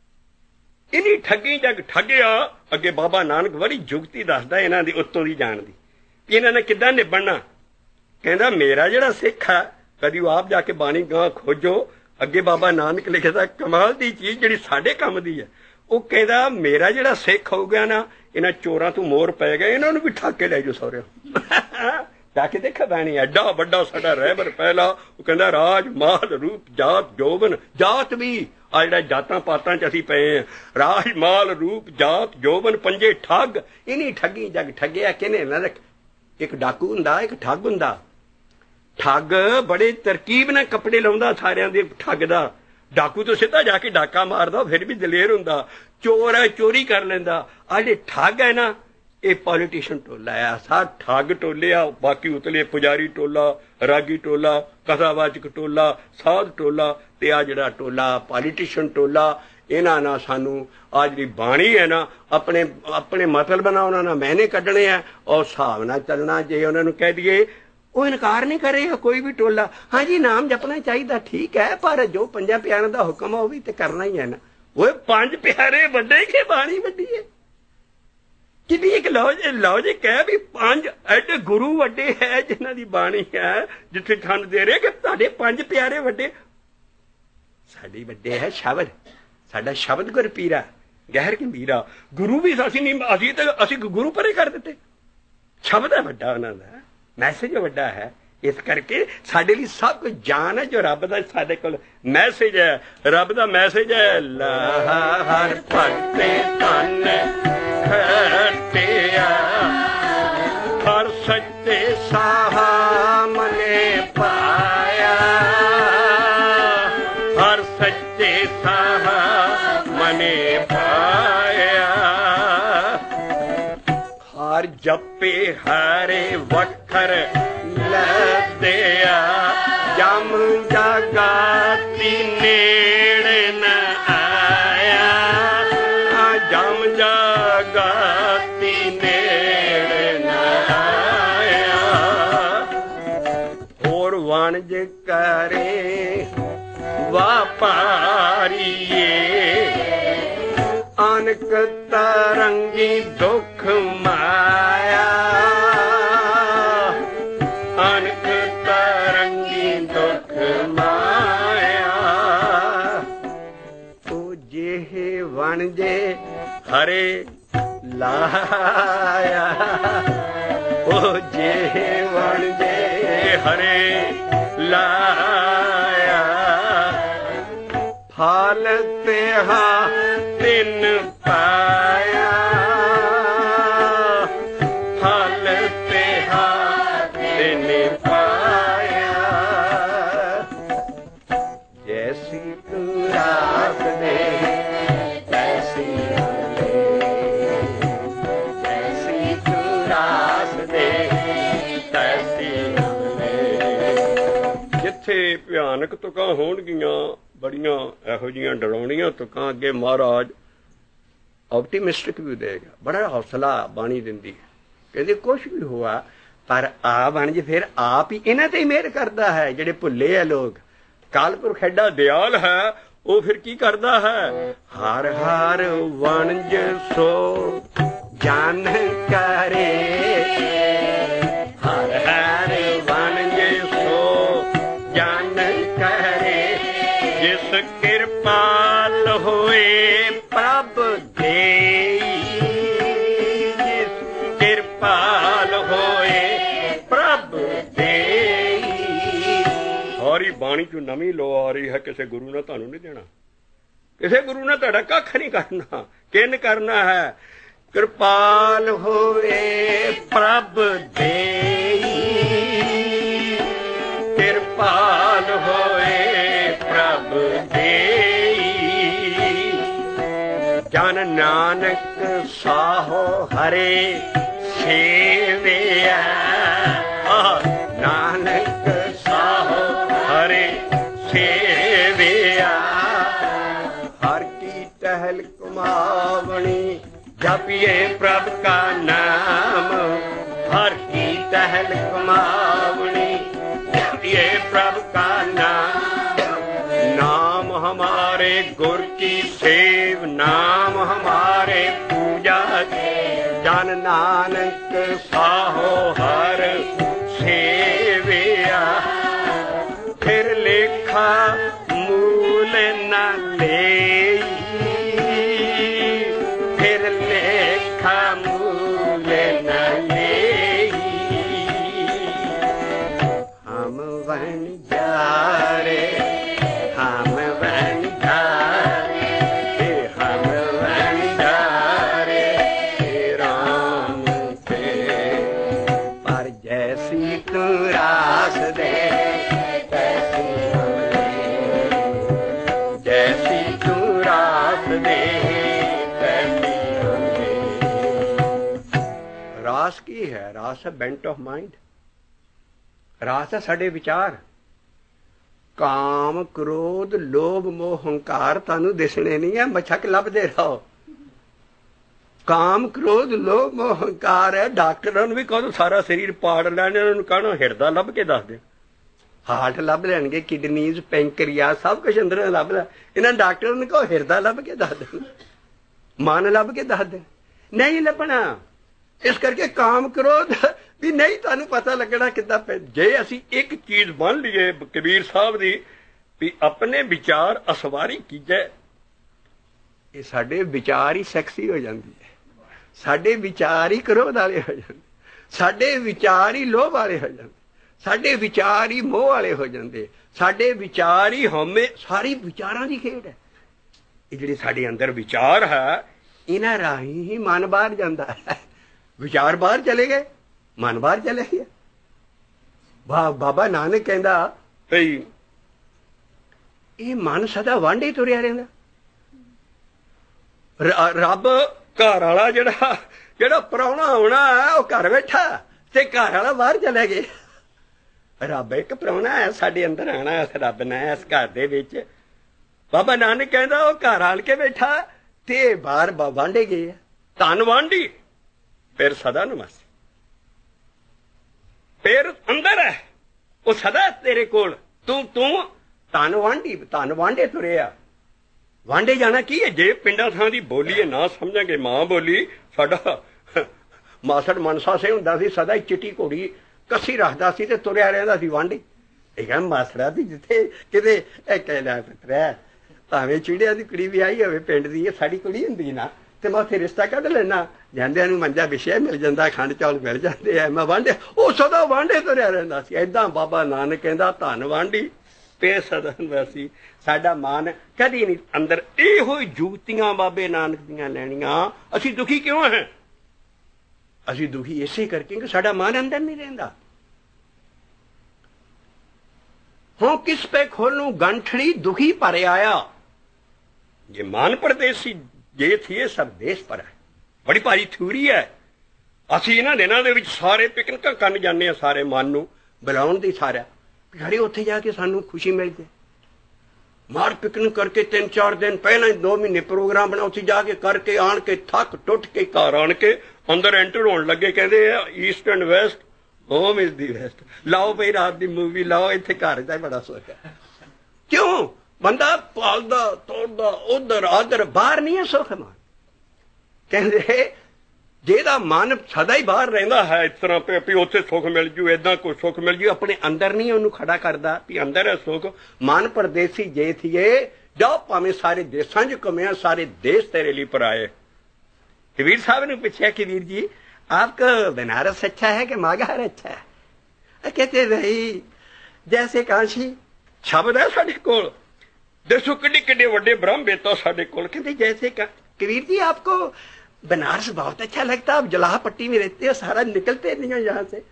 ਇਨੀ ਠੱਗੀ ਜੱਗ ਠੱਗਿਆ। ਅੱਗੇ ਬਾਬਾ ਨਾਨਕ ਬੜੀ ਜੁਗਤੀ ਦੱਸਦਾ ਇਹਨਾਂ ਦੀ ਉੱਤੋਂ ਦੀ ਜਾਣ ਦੀ ਵੀ ਇਹਨਾਂ ਨੇ ਕਿੱਦਾਂ ਨਿਭਣਾ ਕਹਿੰਦਾ ਮੇਰਾ ਜਿਹੜਾ ਸਿੱਖ ਹੈ ਕਦੀ ਉਹ ਆਪ ਜਾ ਕੇ ਬਾਣੀ ਗਾਂ ਖੋਜੋ ਅੱਗੇ ਬਾਬਾ ਨਾਨਕ ਲਿਖਦਾ ਕਮਾਲ ਦੀ ਚੀਜ਼ ਜਿਹੜੀ ਸਾਡੇ ਕੰਮ ਦੀ ਹੈ ਉਹ ਕਹਿੰਦਾ ਮੇਰਾ ਜਿਹੜਾ ਸਿੱਖ ਹੋ ਗਿਆ ਨਾ ਇਹਨਾਂ ਚੋਰਾਂ ਤੋਂ ਮੋਰ ਪੈ ਗਏ ਇਹਨਾਂ ਨੂੰ ਵੀ ਠੱਗ ਕੇ ਲੈ ਜਾਓ ਸਹੁਰਿਆਂ ਜਾ ਕੇ ਦੇਖਾ ਬਾਣੀ ਐਡਾ ਵੱਡਾ ਸਾਡਾ ਰਹਿਬਰ ਪਹਿਲਾ ਉਹ ਕਹਿੰਦਾ ਰਾਜ ਮਾਲ ਰੂਪ ਜਾਤ ਜੋਬਨ ਜਾਤ ਵੀ ਆ ਜਿਹੜਾ ਜਾਤਾਂ ਪਾਤਾਂ ਚ ਅਸੀਂ ਪਏ ਹਾਂ ਰਾਜ ਮਾਲ ਰੂਪ ਜਾਤ ਜੋਬਨ ਪੰਜੇ ਠੱਗ ਇਨੀ ਠੱਗੀ ਜੱਗ ਠੱਗਿਆ ਕਿਹਨੇ ਨਾ ਰੱਖ। ਇੱਕ ਡਾਕੂ ਹੁੰਦਾ ਇੱਕ ਠੱਗ ਹੁੰਦਾ ਠੱਗ ਬੜੇ ਤਰਕੀਬ ਨਾਲ ਕੱਪੜੇ ਲਾਉਂਦਾ ਸਾਰਿਆਂ ਦੇ ਠੱਗ ਦਾ ਡਾਕੂ ਤੋਂ ਸਿੱਧਾ ਜਾ ਕੇ ਡਾਕਾ ਮਾਰਦਾ ਫਿਰ ਵੀ ਦਲੇਰ ਹੁੰਦਾ ਚੋਰ ਹੈ ਚੋਰੀ ਕਰ ਲੈਂਦਾ ਆ ਜਿਹੜੇ ਠੱਗ ਹੈ ਨਾ ਇਹ ਪੋਲੀਟੀਸ਼ੀਅਨ ਟੋਲਾ ਆ ਸਾ ਠੱਗ ਟੋਲੇ ਆ ਬਾਕੀ ਉਤਲੇ ਪੁਜਾਰੀ ਟੋਲਾ ਰਾਗੀ ਟੋਲਾ ਕਥਾਵਾਚਕ ਟੋਲਾ ਸਾਧ ਟੋਲਾ ਤੇ ਆ ਜਿਹੜਾ ਟੋਲਾ ਪੋਲੀਟੀਸ਼ੀਅਨ ਟੋਲਾ ਇਹਨਾਂ ਨਾਲ ਸਾਨੂੰ ਆ ਜਿਹੜੀ ਬਾਣੀ ਹੈ ਨਾ ਆਪਣੇ ਆਪਣੇ ਮਤਲਬ ਨਾਲ ਉਹਨਾਂ ਨਾਲ ਮੈਨੇ ਕੱਢਣੇ ਆ ਔਰ ਹਿਸਾਬ ਨਾਲ ਚੱਲਣਾ ਜੇ ਉਹਨਾਂ ਨੂੰ ਕਹਿ ਦਈਏ ਉਹ ਇਨਕਾਰ ਨਹੀਂ ਕਰੇਗਾ ਕੋਈ ਵੀ ਟੋਲਾ ਹਾਂਜੀ ਨਾਮ ਜਪਣਾ ਚਾਹੀਦਾ ਠੀਕ ਹੈ ਪਰ ਜੋ ਪੰਜਾਂ ਪਿਆਰਿਆਂ ਦਾ ਹੁਕਮ ਆ ਉਹ ਵੀ ਤੇ ਕਰਨਾ ਹੀ ਹੈ ਨਾ ਉਹ ਪੰਜ ਪਿਆਰੇ ਵੱਡੇ ਕਿ ਬਾਣੀ ਵੱਡੀ ਹੈ? ਕਿੰਨੀ ਇੱਕ ਲੌਜਿਕ ਹੈ ਵੀ ਪੰਜ ਐਡੇ ਗੁਰੂ ਵੱਡੇ ਹੈ ਜਿਨ੍ਹਾਂ ਦੀ ਬਾਣੀ ਹੈ, ਜਿੱਥੇ ਠੰਡ ਦੇ ਰਹੇ ਕਿ ਤੁਹਾਡੇ ਪੰਜ ਪਿਆਰੇ ਵੱਡੇ। ਸਾਡੀ ਵੱਡੇ ਹੈ ਸ਼ਬਦ, ਸਾਡਾ ਸ਼ਬਦ ਗੁਰ ਪੀਰਾ ਗਹਿਰ ਗੰਭੀਰਾ। ਗੁਰੂ ਵੀ ਅਸੀਂ ਨਹੀਂ, ਅਸੀਂ ਤਾਂ ਅਸੀਂ ਗੁਰੂ ਪਰੇ ਕਰ ਦਿੱਤੇ। ਸ਼ਬਦ ਹੈ ਵੱਡਾ, ਉਹਨਾਂ ਦਾ ਮੈਸੇਜ ਵੱਡਾ ਹੈ। ਇਸ ਕਰਕੇ ਸਾਡੇ ਲਈ ਸਭ ਕੁਝ ਜਾਨ ਹੈ ਜੋ ਰੱਬ ਦਾ ਸਾਡੇ ਕੋਲ ਮੈਸੇਜ ਹੈ, ਰੱਬ ਦਾ ਮੈਸੇਜ ਹੈ। ਲਾ ਹਰ ਭਗਤੇ ਧਨ ਖਟਿਆ, ਹਰ ਸੱਚੇ ਸਾਹਾ ਮਨੇ ਪਾਇਆ, ਹਰ ਸੱਚੇ ਸਾਹਾ ਮਨੇ ਪਾਇਆ। ਹਰ ਜਪੇ ਹਰੇ ਵਖਰ ਲੱਦਿਆ, ਜਮ ਜਗਾਤੀ ਨੇੜੇ ਨ ਆਇਆ, ਜਮ ਜਗਾਤੀ ਨੇੜੇ ਨ ਆਇਆ। ਹੋਰ ਵਣਜ ਕਰੇ ਵਾਪਾਰੀਏ, ਅਨਕ ਤਰੰਗੀ ਦੁਖ ਮਾਇਆ, ਅਨਕ ਤਰੰਗੀ ਦੁਖ ਮਾਇਆ। ਉਹ ਜਿਹੇ ਵਣਜੇ ਹਰੇ ਲਾਇਆ, ਉਹ ਜਿਹੇ ਵਣਜੇ ਹਰੇ ਲਾਇਆ। ਫਲ ਤਿਹਾ ਤਿੰਨ ਪਾਇਆ, ਫਲ ਤਿਹਾ ਤਿੰਨ ਪਾਇਆ। ਜੈਸੀ ਤੂੰ ਰਾਸ ਦੇ ਤੈਸੀ ਮਿਲੇ, ਜੈਸੀ ਤੂੰ ਰਾਸ ਦੇ ਤੈਸੀ ਮਿਲੇ। ਜਿੱਥੇ ਭਿਆਨਕ ਤੁਕਾਂ ਹੋਣਗੀਆਂ, ਬੜੀਆਂ ਇਹੋ ਜਿਹੀਆਂ ਡਰਾਉਣੀਆਂ ਤੁਕਾਂ, ਅੱਗੇ ਮਹਾਰਾਜ ਆਪਟੀਮਿਸਟਿਕ ਵੀ ਦੇਗਾ, ਬੜਾ ਹੌਸਲਾ ਬਾਣੀ ਦਿੰਦੀ ਹੈ। ਕਹਿੰਦੇ ਕੁਛ ਵੀ ਹੋਆ ਪਰ ਆ ਬਣ ਜੇ ਫਿਰ ਆਪ ਹੀ ਇਹਨਾਂ ਤੇ ਹੀ ਮਿਹਰ ਕਰਦਾ ਹੈ। ਜਿਹੜੇ ਭੁੱਲੇ ਆ ਲੋਕ, ਕਾਲਪੁਰਖ ਐਡਾ ਦਿਆਲ ਹੈ, ਉਹ ਫਿਰ ਕੀ ਕਰਦਾ ਹੈ? ਹਰ ਹਰ ਵਣਜ ਸੋ ਜਨ ਕਰੇ, ਹਰ ਹਰ ਵਣਜ ਸੋ ਜਨ ਕਰੇ। ਜਿਸ ਕਿਰਪਾਲ ਹੋਏ ਪ੍ਰਭ ਦੇਈ, ਜਿਸ ਕਿਰਪਾਲ ਹੋਏ ਪ੍ਰਭ ਦੇਈ। ਸਾਰੀ ਬਾਣੀ ਚੋਂ ਨਵੀਂ ਲੋ ਆ ਰਹੀ ਹੈ, ਕਿਸੇ ਗੁਰੂ ਨੇ ਤੁਹਾਨੂੰ ਨਹੀਂ ਦੇਣਾ, ਕਿਸੇ ਗੁਰੂ ਨੇ ਤੁਹਾਡਾ ਕੱਖ ਨਹੀਂ ਕਰਨਾ। ਕਿੰਨ ਕਰਨਾ ਹੈ? ਕਿਰਪਾਲ ਹੋਏ ਪ੍ਰਭ ਦੇਈ, ਕਿਰਪਾਲ ਹੋਏ ਪ੍ਰਭ ਦੇਈ। ਜਨ ਨਾਨਕ ਸਾਹੋ ਹਰੇ ਸੇਵਿਆ, ਨਾਨਕ ਸਾਹੋ ਹਰੇ ਸੇਵਿਆ। ਹਰ ਕੀ ਟਹਿਲ ਕਮਾਵਣੀ, ਜਪਿਏ ਪ੍ਰਭ ਕਾ ਨਾਮ। ਹਰ ਕੀ ਟਹਿਲ ਕਮਾਵਣੀ, जपिए प्रभु का नाम। नाम हमारे गुर की सेव, नाम हमारे पूजा। जन नानक साहो हर सेविया। फिर लेखा मूल न ले, फिर लेखा मूल न ले। हम बन जारे, हम बन जारे, हम बन जारे राम के। पर जैसी तू रास दे तैसी हमने, जैसी तू रास दे तैसी हमने। रास की है? रास है बेंट ऑफ माइंड। रास है साढ़े विचार। काम क्रोध लोभ मोह हंकार तानू दिसने नहीं है, मछक लभदे रहो। काम क्रोध लोभ मोह हंकार है। डॉक्टरां नूं भी कहो सारा शरीर पाड़ लैणे, उन्होंने कहना हिरदा लभ के दस दे। ਹਾਰਟ ਲੱਭ ਲੈਣਗੇ, ਕਿਡਨੀਜ਼, ਪੈਂਕਰੀਆ, ਸਭ ਕੁਝ ਅੰਦਰ ਲੱਭ ਲੈ। ਇਹਨਾਂ ਡਾਕਟਰ ਨੂੰ ਕਹੋ ਹਿਰਦਾ ਲੱਭ ਕੇ ਦੱਸ ਦੇਣ, ਮਨ ਲੱਭ ਕੇ ਦੱਸ ਦੇਣ, ਨਹੀਂ ਲੱਭਣਾ। ਇਸ ਕਰਕੇ ਕਾਮ ਕ੍ਰੋਧ ਵੀ ਨਹੀਂ ਤੁਹਾਨੂੰ ਪਤਾ ਲੱਗਣਾ ਕਿੱਦਾਂ। ਜੇ ਅਸੀਂ ਇੱਕ ਚੀਜ਼ ਬਣ ਲਈਏ ਕਬੀਰ ਸਾਹਿਬ ਦੀ ਵੀ ਆਪਣੇ ਵਿਚਾਰ ਅਸਵਾਰੀ ਕੀਜੈ, ਇਹ ਸਾਡੇ ਵਿਚਾਰ ਹੀ ਸੈਕਸੀ ਹੋ ਜਾਂਦੀ ਹੈ, ਸਾਡੇ ਵਿਚਾਰ ਹੀ ਕ੍ਰੋਧ ਵਾਲੇ ਹੋ ਜਾਂਦੇ, ਸਾਡੇ ਵਿਚਾਰ ਹੀ ਲੋਭ ਵਾਲੇ ਹੋ ਜਾਂਦੇ, ਸਾਡੇ ਵਿਚਾਰ ਹੀ ਮੋਹ ਵਾਲੇ ਹੋ ਜਾਂਦੇ, ਸਾਡੇ ਵਿਚਾਰ ਹੀ ਹਉਮੈ। ਸਾਰੀ ਵਿਚਾਰਾਂ ਦੀ ਖੇਡ ਹੈ ਇਹ। ਜਿਹੜੇ ਸਾਡੇ ਅੰਦਰ ਵਿਚਾਰ ਹੈ ਇਹਨਾਂ ਰਾਹੀਂ ਹੀ ਮਨ ਬਾਹਰ ਜਾਂਦਾ ਹੈ। ਵਿਚਾਰ ਬਾਹਰ ਚਲੇ ਗਏ, ਮਨ ਬਾਹਰ ਚਲੇ ਗਿਆ। ਬਾਬਾ ਨਾਨਕ ਕਹਿੰਦਾ ਭਈ ਇਹ ਮਨ ਸਦਾ ਵਾਂਢੇ ਤੁਰਿਆ ਰਹਿੰਦਾ। ਰੱਬ ਘਰ ਵਾਲਾ ਜਿਹੜਾ ਜਿਹੜਾ ਪ੍ਰਾਹੁਣਾ ਹੋਣਾ ਉਹ ਘਰ ਬੈਠਾ ਤੇ ਘਰ ਵਾਲਾ ਬਾਹਰ ਚਲੇ ਗਏ। ਰੱਬ ਇੱਕ ਪ੍ਰਾਹੁਣਾ ਹੈ ਸਾਡੇ ਅੰਦਰ ਆਣਾ, ਰੱਬ ਨੇ ਇਸ ਘਰ ਦੇ ਵਿੱਚ। ਬਾਬਾ ਨਾਨਕ ਕਹਿੰਦਾ ਉਹ ਘਰ ਆਲ ਕੇ ਬੈਠਾ ਤੇ ਬਾਹਰ ਵਾਂਢੇ ਗਏ। ਧਨ ਵਾਂਢੀ ਫਿਰ ਸਦਾ ਨਮਸਤੇ, ਫਿਰ ਅੰਦਰ ਹੈ ਉਹ ਸਦਾ ਤੇਰੇ ਕੋਲ। ਤੂੰ ਤੂੰ ਧਨ ਵਾਂਢੀ, ਧਨ ਵਾਂਢੇ ਤੁਰਿਆ। ਵਾਂਢੇ ਜਾਣਾ ਕੀ ਹੈ? ਜੇ ਪਿੰਡਾਂ ਥਾਂ ਦੀ ਬੋਲੀ ਹੈ ਨਾ ਸਮਝਾਂਗੇ ਮਾਂ ਬੋਲੀ। ਸਾਡਾ ਮਾਸੜ ਮਨਸਾ ਸੇ ਹੁੰਦਾ ਸੀ, ਸਦਾ ਹੀ ਚਿੱਟੀ ਘੋੜੀ ਕੱਸੀ ਰੱਖਦਾ ਸੀ ਤੇ ਤੁਰਿਆ ਰਹਿੰਦਾ ਸੀ ਵਾਂਢੀ। ਇਹ ਕਹਿੰਦਾ ਮਾਸੜਾ ਦੀ ਜਿੱਥੇ ਕਿਤੇ ਇਹ ਕਹਿਣਾ ਪੁੱਤਰਾ ਭਾਵੇਂ ਚਿੜਿਆਂ ਦੀ ਕੁੜੀ ਵੀ ਆਈ ਹੋਵੇ ਪਿੰਡ ਦੀ, ਇਹ ਸਾਡੀ ਕੁੜੀ ਹੁੰਦੀ ਨਾ ਤੇ ਮੈਂ ਉੱਥੇ ਰਿਸ਼ਤਾ ਕੱਢ ਲੈਣਾ। ਜਾਂਦਿਆਂ ਨੂੰ ਮੰਜਾ ਵਿਛਿਆ ਮਿਲ ਜਾਂਦਾ, ਖੰਡ ਚੌਲ ਮਿਲ ਜਾਂਦੇ ਆ, ਮੈਂ ਵਾਂਢੇ। ਉਹ ਸਦਾ ਵਾਂਢੇ ਤੁਰਿਆ ਰਹਿੰਦਾ ਸੀ। ਏਦਾਂ ਬਾਬਾ ਨਾਨਕ ਕਹਿੰਦਾ ਧਨ ਵਾਂਢੀ ਪੇ ਸਦਾ ਵੈਸੀ। ਸਾਡਾ ਮਨ ਕਦੀ ਨਹੀਂ ਅੰਦਰ ਇਹੋ ਜੁਗਤੀਆਂ ਬਾਬੇ ਨਾਨਕ ਦੀਆਂ ਲੈਣੀਆਂ। ਅਸੀਂ ਦੁਖੀ ਕਿਉਂ ਹੈ? ਅਸੀਂ ਦੁਖੀ ਇਸੇ ਕਰਕੇ ਕਿ ਸਾਡਾ ਮਨ ਅੰਦਰ ਨਹੀਂ ਰਹਿੰਦਾ। ਹੋਂ ਕਿਸ ਪੇ ਖੋਲੂ ਗੰਠੜੀ ਦੁਖੀ ਭਰ ਆਇਆ। ਜੇ ਮਨ ਪਰਦੇਸੀ ਜੇ ਥੀਏ ਸਭ ਦੇਸ਼ ਪਰ ਹੈ। ਬੜੀ ਭਾਰੀ ਥਿਊਰੀ ਹੈ। ਅਸੀਂ ਇਹਨਾਂ ਦਿਨਾਂ ਦੇ ਵਿੱਚ ਸਾਰੇ ਪਿਕਨਿਕਾਂ ਕਰਨ ਜਾਂਦੇ ਹਾਂ, ਸਾਰੇ ਮਨ ਨੂੰ ਬੁਲਾਉਣ ਦੀ ਸਾਰਿਆ ਖੜੇ ਉੱਥੇ ਜਾ ਕੇ ਸਾਨੂੰ ਖੁਸ਼ੀ ਮਿਲ ਜਾਏ। ਮਾਰ ਪਿਕਨਿਕ ਕਰਕੇ ਤਿੰਨ ਚਾਰ ਦਿਨ ਪਹਿਲਾਂ ਹੀ ਦੋ ਮਹੀਨੇ ਪ੍ਰੋਗਰਾਮ ਬਣਾ, ਉੱਥੇ ਜਾ ਕੇ ਕਰਕੇ ਆਣ ਕੇ ਥੱਕ ਟੁੱਟ ਕੇ ਘਰ ਆਣ ਕੇ ਅੰਦਰ ਐਂਟਰ ਹੋਣ ਲੱਗੇ। ਕਹਿੰਦੇ ਆ east and west, home is the west. ਲਾਓ ਭਈ ਰਾਤ ਦੀ ਮੂਵੀ ਲਾਓ, ਇੱਥੇ ਘਰ ਦਾ ਬੜਾ ਸੁੱਖ ਹੈ। ਕਿਉਂ? ਬੰਦਾ ਪਾਲਦਾ ਤੋੜਦਾ ਉਧਰ ਆਧਰ, ਬਾਹਰ ਨਹੀਂ ਹੈ ਸੁੱਖ। ਮਨ ਕਹਿੰਦੇ ਜਿਹਦਾ ਮਨ ਸਦਾ ਹੀ ਬਾਹਰ ਰਹਿੰਦਾ ਹੈ ਇਸ ਤਰ੍ਹਾਂ ਵੀ ਉੱਥੇ ਸੁੱਖ ਮਿਲ ਜੂ, ਏਦਾਂ ਕੋਈ ਸੁੱਖ ਮਿਲ ਜੂ, ਆਪਣੇ ਅੰਦਰ ਨਹੀਂ ਉਹਨੂੰ ਖੜਾ ਕਰਦਾ ਵੀ ਅੰਦਰ ਹੈ ਸੁੱਖ। ਮਨ ਪਰਦੇਸੀ ਜੇ ਥੀਏ ਜਾਓ ਭਾਵੇਂ ਸਾਰੇ ਦੇਸਾਂ 'ਚ ਘੁੰਮਿਆ, ਸਾਰੇ ਦੇਸ਼ ਤੇਰੇ ਲਈ ਪਰਾਏ। ਕਬੀਰ ਸਾਹਿਬ ਨੂੰ ਪੁੱਛਿਆ ਕਬੀਰ ਜੀ आपको बनारस अच्छा है कि माघार अच्छा है? कहते भाई जैसे काशी शब्द है साढ़े कोल, दसो किड्डे किड्डे वड्डे ब्रह्म बेता साढ़े कोल। कहते जैसे कबीर जी आपको बनारस बहुत अच्छा लगता, आप जलाह पट्टी में रहते हो, सारा निकलते नहीं हो यहाँ से।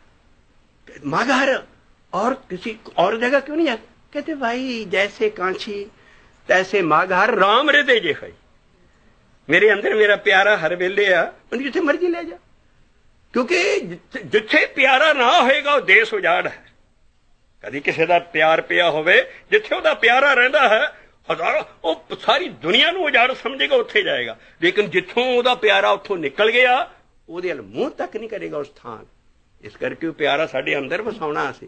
माघार और किसी और जगह क्यों नहीं जाते? कहते भाई जैसे काशी तैसे माघार, राम हृदय जे है मेरे अंदर, मेरा प्यारा हर वेले आ, उन्हें जिथे मर्जी ले जा। क्योंकि जिथे प्यारा ना होएगा वो देश उजाड़ है। कभी किसी का प्यार पिया होवे, जिथे ओदा प्यारा रहता है हजारों, वो सारी दुनिया नूं उजाड़ समझेगा, उत्थे जाएगा। लेकिन जिथों ओदा प्यारा उथों निकल गया, ओदे अल मूंह तक नहीं करेगा उस स्थान। इस करके वो प्यारा साडे अंदर वसाउणा असीं।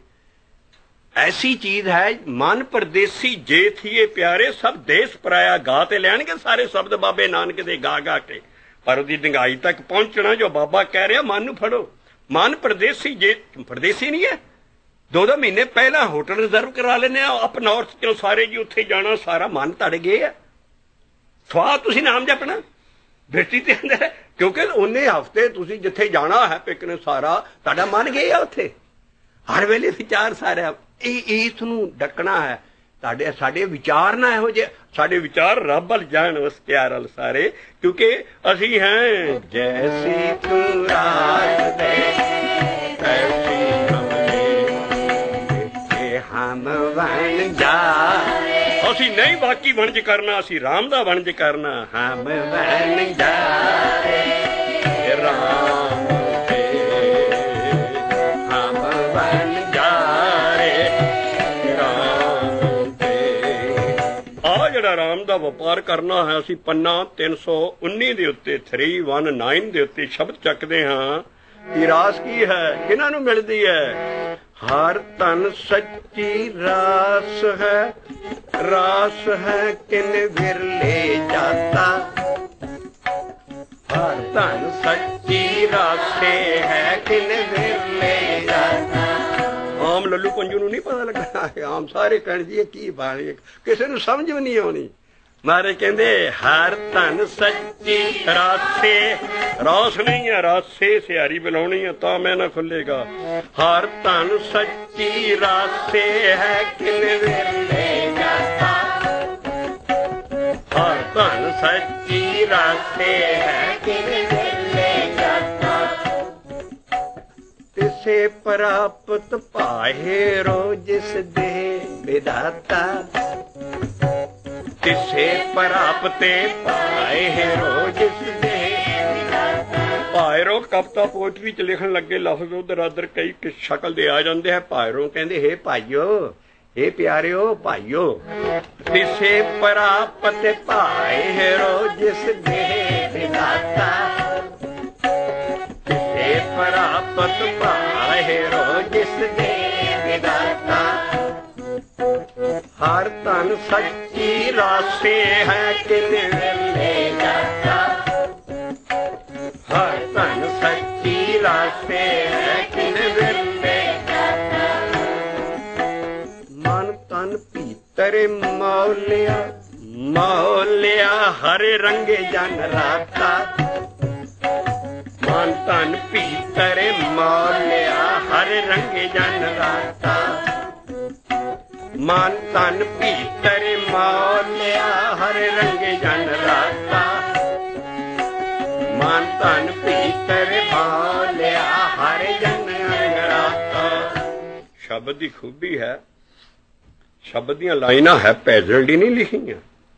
ऐसी चीज है मन परदेसी जे थिए प्यारे, सब देश पराया। गा ते लैणगे सारे शब्द बाबे नानक दे गा गा के, पर उहदी डंगाई तक पहुंचना जो बाबा कह रहा, मन नूं फड़ो। मन परदेसी जे परदेसी नहीं है। दो दो महीने पहला होटल रिजर्व करा लेने अप नॉर्थ चो सारे जी, उत्थे जाना, सारा मन तड़ गए है। स्वाह तुसीं नाम जपना बेटी ते अंदर, क्योंकि उन्ने हफ्ते तुसीं जिथे जाना है पिकनिक, सारा तुहाडा मन गया उत्थे। हर वेले विचार सारा इस नूं डकना है। साडे साडे विचार ना इहो जे, साडे विचार रब वल जाण उस प्यार वल सारे, क्योंकि असीं हैं जैसी तू रात दे तैसी हम बन जा। असीं नहीं बाकी वणज करना, असीं राम दा वणज करना। हम बन जा राम दे, हम बन जा ਜਿਹੜਾ ਰਾਮ ਦਾ ਵਪਾਰ ਕਰਨਾ ਹੈ। ਅਸੀਂ ਪੰਨਾ ਤਿੰਨ ਸੌ ਉੱਨੀ ਦੇ ਉੱਤੇ ਥ੍ਰੀ ਵਨ ਨਾਈਨ ਦੇ ਉੱਤੇ ਸ਼ਬਦ ਚੱਕਦੇ ਹਾਂ ਕਿ ਰਾਸ ਕੀ ਹੈ, ਕਿਹਨਾਂ ਨੂੰ ਮਿਲਦੀ ਹੈ? हर तन सच्ची रास है, रास है किन विरले जाता। हर तन सच्ची रासे है किन विरले जाता। आम लल्लू पंजू नूं नहीं पता लगना, आम सारे कहण जी की बाणी, किसी नूं समझ भी नहीं आउणी। मारे कहंदे हर धन सच्ची रासे, रास नहीं है रासे, सियारी बुलाउणी है तां मैं ना खुलेगा। हर धन सच्ची रासे है किन विरले जाता। हर धन सच्ची रासे है किन विरले जाता। तिसे प्राप्त पाहे रोजिस दे विधाता। तिसे प्राप्ते पाए रोज दे। भायरो कविता पोइटरी च लिखण लगे लफ्ज उधर अदर कई शक्ल दे आ जाते हैं। भायरो कहते हे भाईओ, हे प्यारिओ भाईओ। तिसे प्राप्त पाए रोज दे विधाता। तिसे प्राप्त पाए रोज दे विधाता। हर धन सच्ची रासे है किन विरले जाता। हर धन सच्ची रासे है किन विरले जाता। मन तन भीतर मौलिया, मौलिया हरे रंगे जन राता। मन तन भीतर मौलिया हरे रंगे जन राता। मन तन भीतर मौलिया हर रंग जन राता। मन तन भीतर मौलिया हर जन रंग राता। शब्द की खूबी है, शब्द दियां लाइनां है पैजल दी नहीं लिखियां।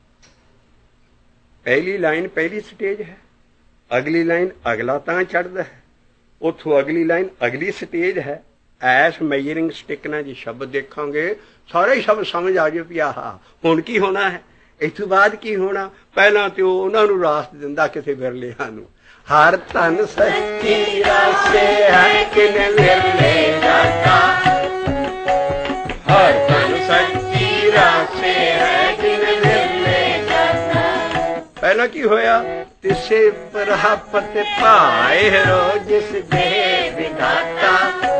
पहली लाइन पहली स्टेज है, अगली लाइन अगला तां चढ़दा है, उथों अगली लाइन अगली स्टेज है। ऐस मेजरिंग स्टिक नाल जी शब्द देखांगे सारे शब्द समझ आ जाए भी आह हुण की होना है, इस तो बाद की होना। पहला तो उन्हां नूं रास दिंदा किसी विरलिਆਂ नूं। हर धन सच्ची रासे है किन विरले जाता। हर धन सच्ची रासे है किन विरले जाता। पहला की होया तिसे प्राप्त पाए रोजिस दे विधाता।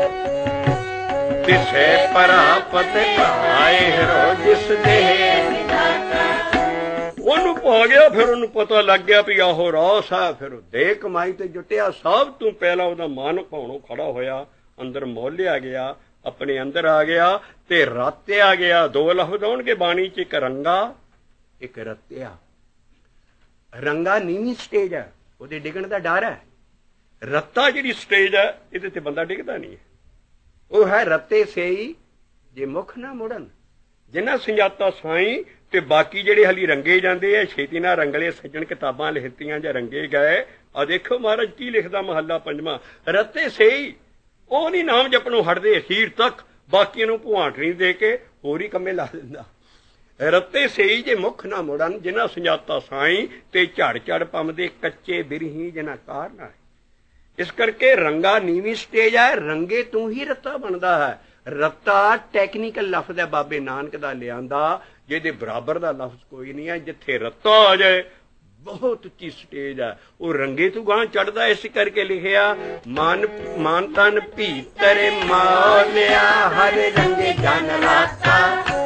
तिसे प्राप्त पाए रोजिस दे विधाता। ਉਹਨੂੰ ਪਾ ਗਿਆ, ਫਿਰ ਉਹਨੂੰ ਪਤਾ ਲੱਗ ਗਿਆ ਵੀ ਆਹੋ ਰਾਸ ਹੈ। ਫਿਰ ਦੇ ਕਮਾਈ ਤੇ ਜੁਟਿਆ। ਸਭ ਤੋਂ ਪਹਿਲਾਂ ਉਹਦਾ ਮਨ ਭਾਉਣੋਂ ਖੜਾ ਹੋਇਆ, ਅੰਦਰ ਮੋਲਿਆ ਗਿਆ, ਆਪਣੇ ਅੰਦਰ ਆ ਗਿਆ ਤੇ ਰਾਤਿਆ ਗਿਆ। ਦੋ ਲਫ਼ਜ਼ ਆਉਣਗੇ ਬਾਣੀ ਚ, ਇੱਕ ਰੰਗਾ ਇੱਕ ਰਤਿਆ। ਰੰਗਾ ਨੀਵੀਂ ਸਟੇਜ ਹੈ, ਉਹਦੇ ਡਿੱਗਣ ਦਾ ਡਰ ਹੈ। ਰੱਤਾ ਜਿਹੜੀ ਸਟੇਜ ਹੈ ਇਹਦੇ ਤੇ ਬੰਦਾ ਡਿੱਗਦਾ ਨਹੀਂ ਹੈ। ਉਹ ਹੈ ਰਤੇ ਸੇਈ ਜੇ ਮੁਖ ਨਾ ਮੁੜਨ। ਜਿਨ੍ਹਾਂ ਸੰਜਾਤਾ ਸਾਈਂ ਤੇ ਬਾਕੀ ਜਿਹੜੇ ਹਲੀ ਰੰਗੇ ਜਾਂਦੇ ਆ, ਛੇਤੀ ਨਾਲ ਰੰਗਲੇ ਸੱਜਣ ਕਿਤਾਬਾਂ ਲਿਖਤੀਆਂ ਜਾਂ ਰੰਗੇ ਗਏ। ਆ ਦੇਖੋ ਮਹਾਰਾਜ ਕੀ ਲਿਖਦਾ ਮਹੱਲਾ ਪੰਜਵਾਂ, ਰਤੇ ਸੇਈ। ਉਹ ਨਹੀਂ ਨਾਮ ਜਪਣੋਂ ਹਟਦੇ ਅਖੀਰ ਤੱਕ, ਬਾਕੀਆਂ ਨੂੰ ਭੁਆਂਟਣੀ ਦੇ ਕੇ ਹੋਰ ਹੀ ਕੰਮੇ ਲਾ ਦਿੰਦਾ। ਰਤੇ ਸੇਈ ਜੇ ਮੁਖ ਨਾ ਮੁੜਨ, ਜਿਨ੍ਹਾਂ ਸੰਜਾਤਾ ਸਾਈਂ ਤੇ ਝੜ ਝੜ ਪੰਮਦੇ ਕੱਚੇ ਬਿਰਹੀ ਜਿਨ੍ਹਾਂ ਕਾਰ ਨਾ। ਇਸ ਕਰਕੇ ਰੰਗਾ ਨੀਵੀਂ ਸਟੇਜ ਹੈ, ਰੰਗੇ ਤੂੰ ਹੀ ਰੱਤਾ ਬਣਦਾ ਹੈ। ਰੱਤਾ ਟੈਕਨੀਕਲ ਲਫ਼ਜ਼ ਹੈ ਬਾਬੇ ਨਾਨਕ ਦਾ ਲਿਆਂਦਾ, ਜਿਹਦੇ ਬਰਾਬਰ ਦਾ ਲਫ਼ਜ਼ ਕੋਈ ਨਹੀਂ ਹੈ। ਜਿੱਥੇ ਰੱਤਾ ਆ ਜਾਏ ਬਹੁਤ ਉੱਚੀ ਸਟੇਜ ਹੈ, ਉਹ ਰੰਗੇ ਤੋਂ ਗਾਂ ਚੜਦਾ। ਇਸ ਕਰਕੇ ਲਿਖਿਆ ਮਨ ਮਨ ਤਨ ਭੀਤਰ ਮੌਲਿਆ ਹਰ ਰੰਗੇ ਜਨ ਰਾਤਾ।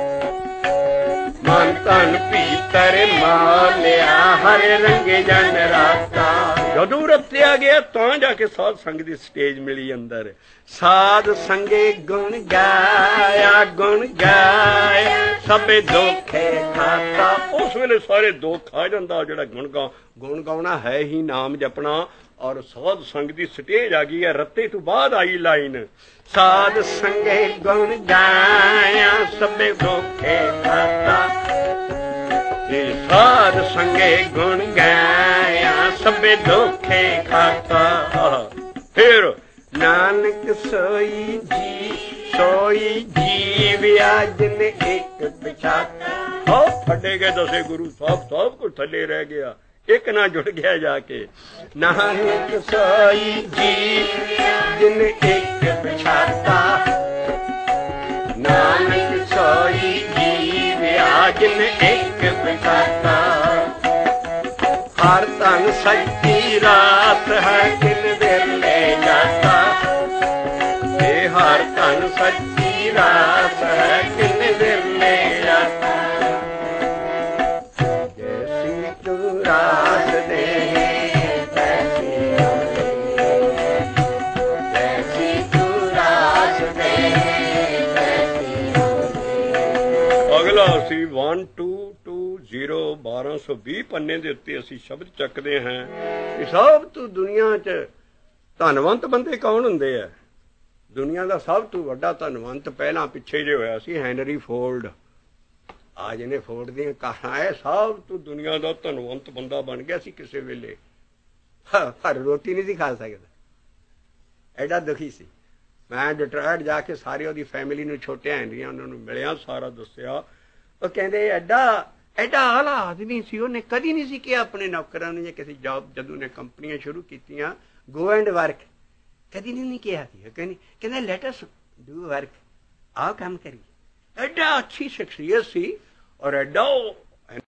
ਮਨ ਤਨ ਭੀਤਰ ਮੌਲਿਆ ਹਰ ਰੰਗੇ ਜਨ ਰਾਤਾ। ਜਦੋਂ ਰਤਿਆ ਗਿਆ ਤਾਂ ਜਾ ਕੇ ਸਾਧ ਸੰਗ ਦੀ ਸਟੇਜ ਮਿਲੀ ਅੰਦਰ। ਸਾਧ ਸੰਗੇ ਗੁਣ ਗਾਇਆ, ਗੁਣ ਗਾਇਆ ਸਭੇ ਦੁੱਖੇ ਖਾਤਾ। ਉਸ ਵੇਲੇ ਸਾਰੇ ਦੁੱਖ ਆ ਜਾਂਦਾ। ਜਿਹੜਾ ਗੁਣ ਗਾ ਗੁਣ ਗਾਉਣਾ ਹੈ ਹੀ ਨਾਮ ਜਪਣਾ। ਔਰ ਸਾਧ ਸੰਗ ਦੀ ਸਟੇਜ ਆ ਗਈ ਹੈ। ਰੱਤੇ ਤੋਂ ਬਾਅਦ ਆਈ ਲਾਈਨ, ਸਾਧ ਸੰਗੇ ਗੁਣ ਗਾਇਆ ਸਭੇ ਦੁੱਖੇ ਖਾਤਾ। ਸਾਧ ਸੰਗੇ ਗੁਣ ਗਾਇਆ ਸਭੇ ਦੁੱਖੇ ਖਾਤਾ। ਫਿਰ ਨਾਨਕ ਸੋਈ ਜੀ ਸੋਈ ਜੀਵਿਆ ਜਿਨ ਇੱਕ ਪਛਾਤਾ। ਹੋ ਫੱਡੇ ਗਏ ਦਸੇ ਗੁਰੂ ਸਾਹਿਬ, ਸਭ ਕੁਝ ਥੱਲੇ ਰਹਿ ਗਿਆ, ਇੱਕ ਨਾ ਜੁੜ ਗਿਆ ਜਾ ਕੇ। ਨਾਨਕ ਸੋਈ ਜੀ ਜਿਨ ਇੱਕ ਪਛਾਤਾ। जिन एक बिठाता। हर धन सच्ची रात है किन वेले जाता। ये हर धन सच्ची रात है किन वेले जाता। जैसी तू रात दे ਅਸੀਂ one two two zero ਬਾਰਾਂ ਸੌ ਵੀਹ ਪੰਨੇ ਦੇ ਉੱਤੇ ਅਸੀਂ ਸ਼ਬਦ ਚੱਕਦੇ ਹਾਂ ਕਿ ਸਭ ਤੋਂ ਦੁਨੀਆ 'ਚ ਧਨਵੰਤ ਬੰਦੇ ਕੌਣ ਹੁੰਦੇ ਆ। ਦੁਨੀਆ ਦਾ ਸਭ ਤੋਂ ਵੱਡਾ ਧਨਵੰਤ ਪਹਿਲਾਂ ਪਿੱਛੇ ਜੇ ਹੋਇਆ ਸੀ ਹੈਨਰੀ ਫੋਰਡ। ਆ ਜਿਹਨੇ ਫੋਰਡ ਦੀਆਂ ਕਾਰਾਂ ਇਹ ਸਭ ਤੋਂ ਦੁਨੀਆ ਦਾ ਧਨਵੰਤ ਬੰਦਾ ਬਣ ਗਿਆ ਸੀ ਕਿਸੇ ਵੇਲੇ। ਪਰ ਰੋਟੀ ਨਹੀਂ ਸੀ ਖਾ ਸਕਦਾ, ਐਡਾ ਦੁਖੀ ਸੀ। ਮੈਂ ਡਿਟਰੋਇਟ ਜਾ ਕੇ ਸਾਰੀ ਉਹਦੀ ਫੈਮਿਲੀ ਨੂੰ ਛੋਟੇ ਹੈਨਰੀਆਂ ਉਹਨਾਂ ਨੂੰ ਮਿਲਿਆ, ਸਾਰਾ ਦੱਸਿਆ। ਉਹ ਕਹਿੰਦੇ ਐਡਾ ਐਡਾ ਆਲਾ ਆਦਮੀ ਸੀ, ਉਹਨੇ ਕਦੀ ਨਹੀਂ ਸੀ ਕਿਹਾ ਆਪਣੇ ਨੌਕਰਾਂ ਨੂੰ ਜਾਂ ਕਿਸੇ ਜੋਬ ਜਦੋਂ ਨੇ ਕੰਪਨੀਆਂ ਸ਼ੁਰੂ ਕੀਤੀਆਂ ਗੋ ਐਂਡ ਵਰਕ, ਕਦੀ ਨਹੀਂ ਉਹਨੇ ਕਿਹਾ ਸੀ। ਕਹਿੰਦੀ ਕਹਿੰਦਾ ਲੈਟ ਅਸ ਡੂ ਵਰਕ, ਆਓ ਕੰਮ ਕਰੀਏ। ਐਡਾ ਅੱਛੀ ਸ਼ਖਸੀਅਤ ਸੀ ਔਰ ਐਡਾ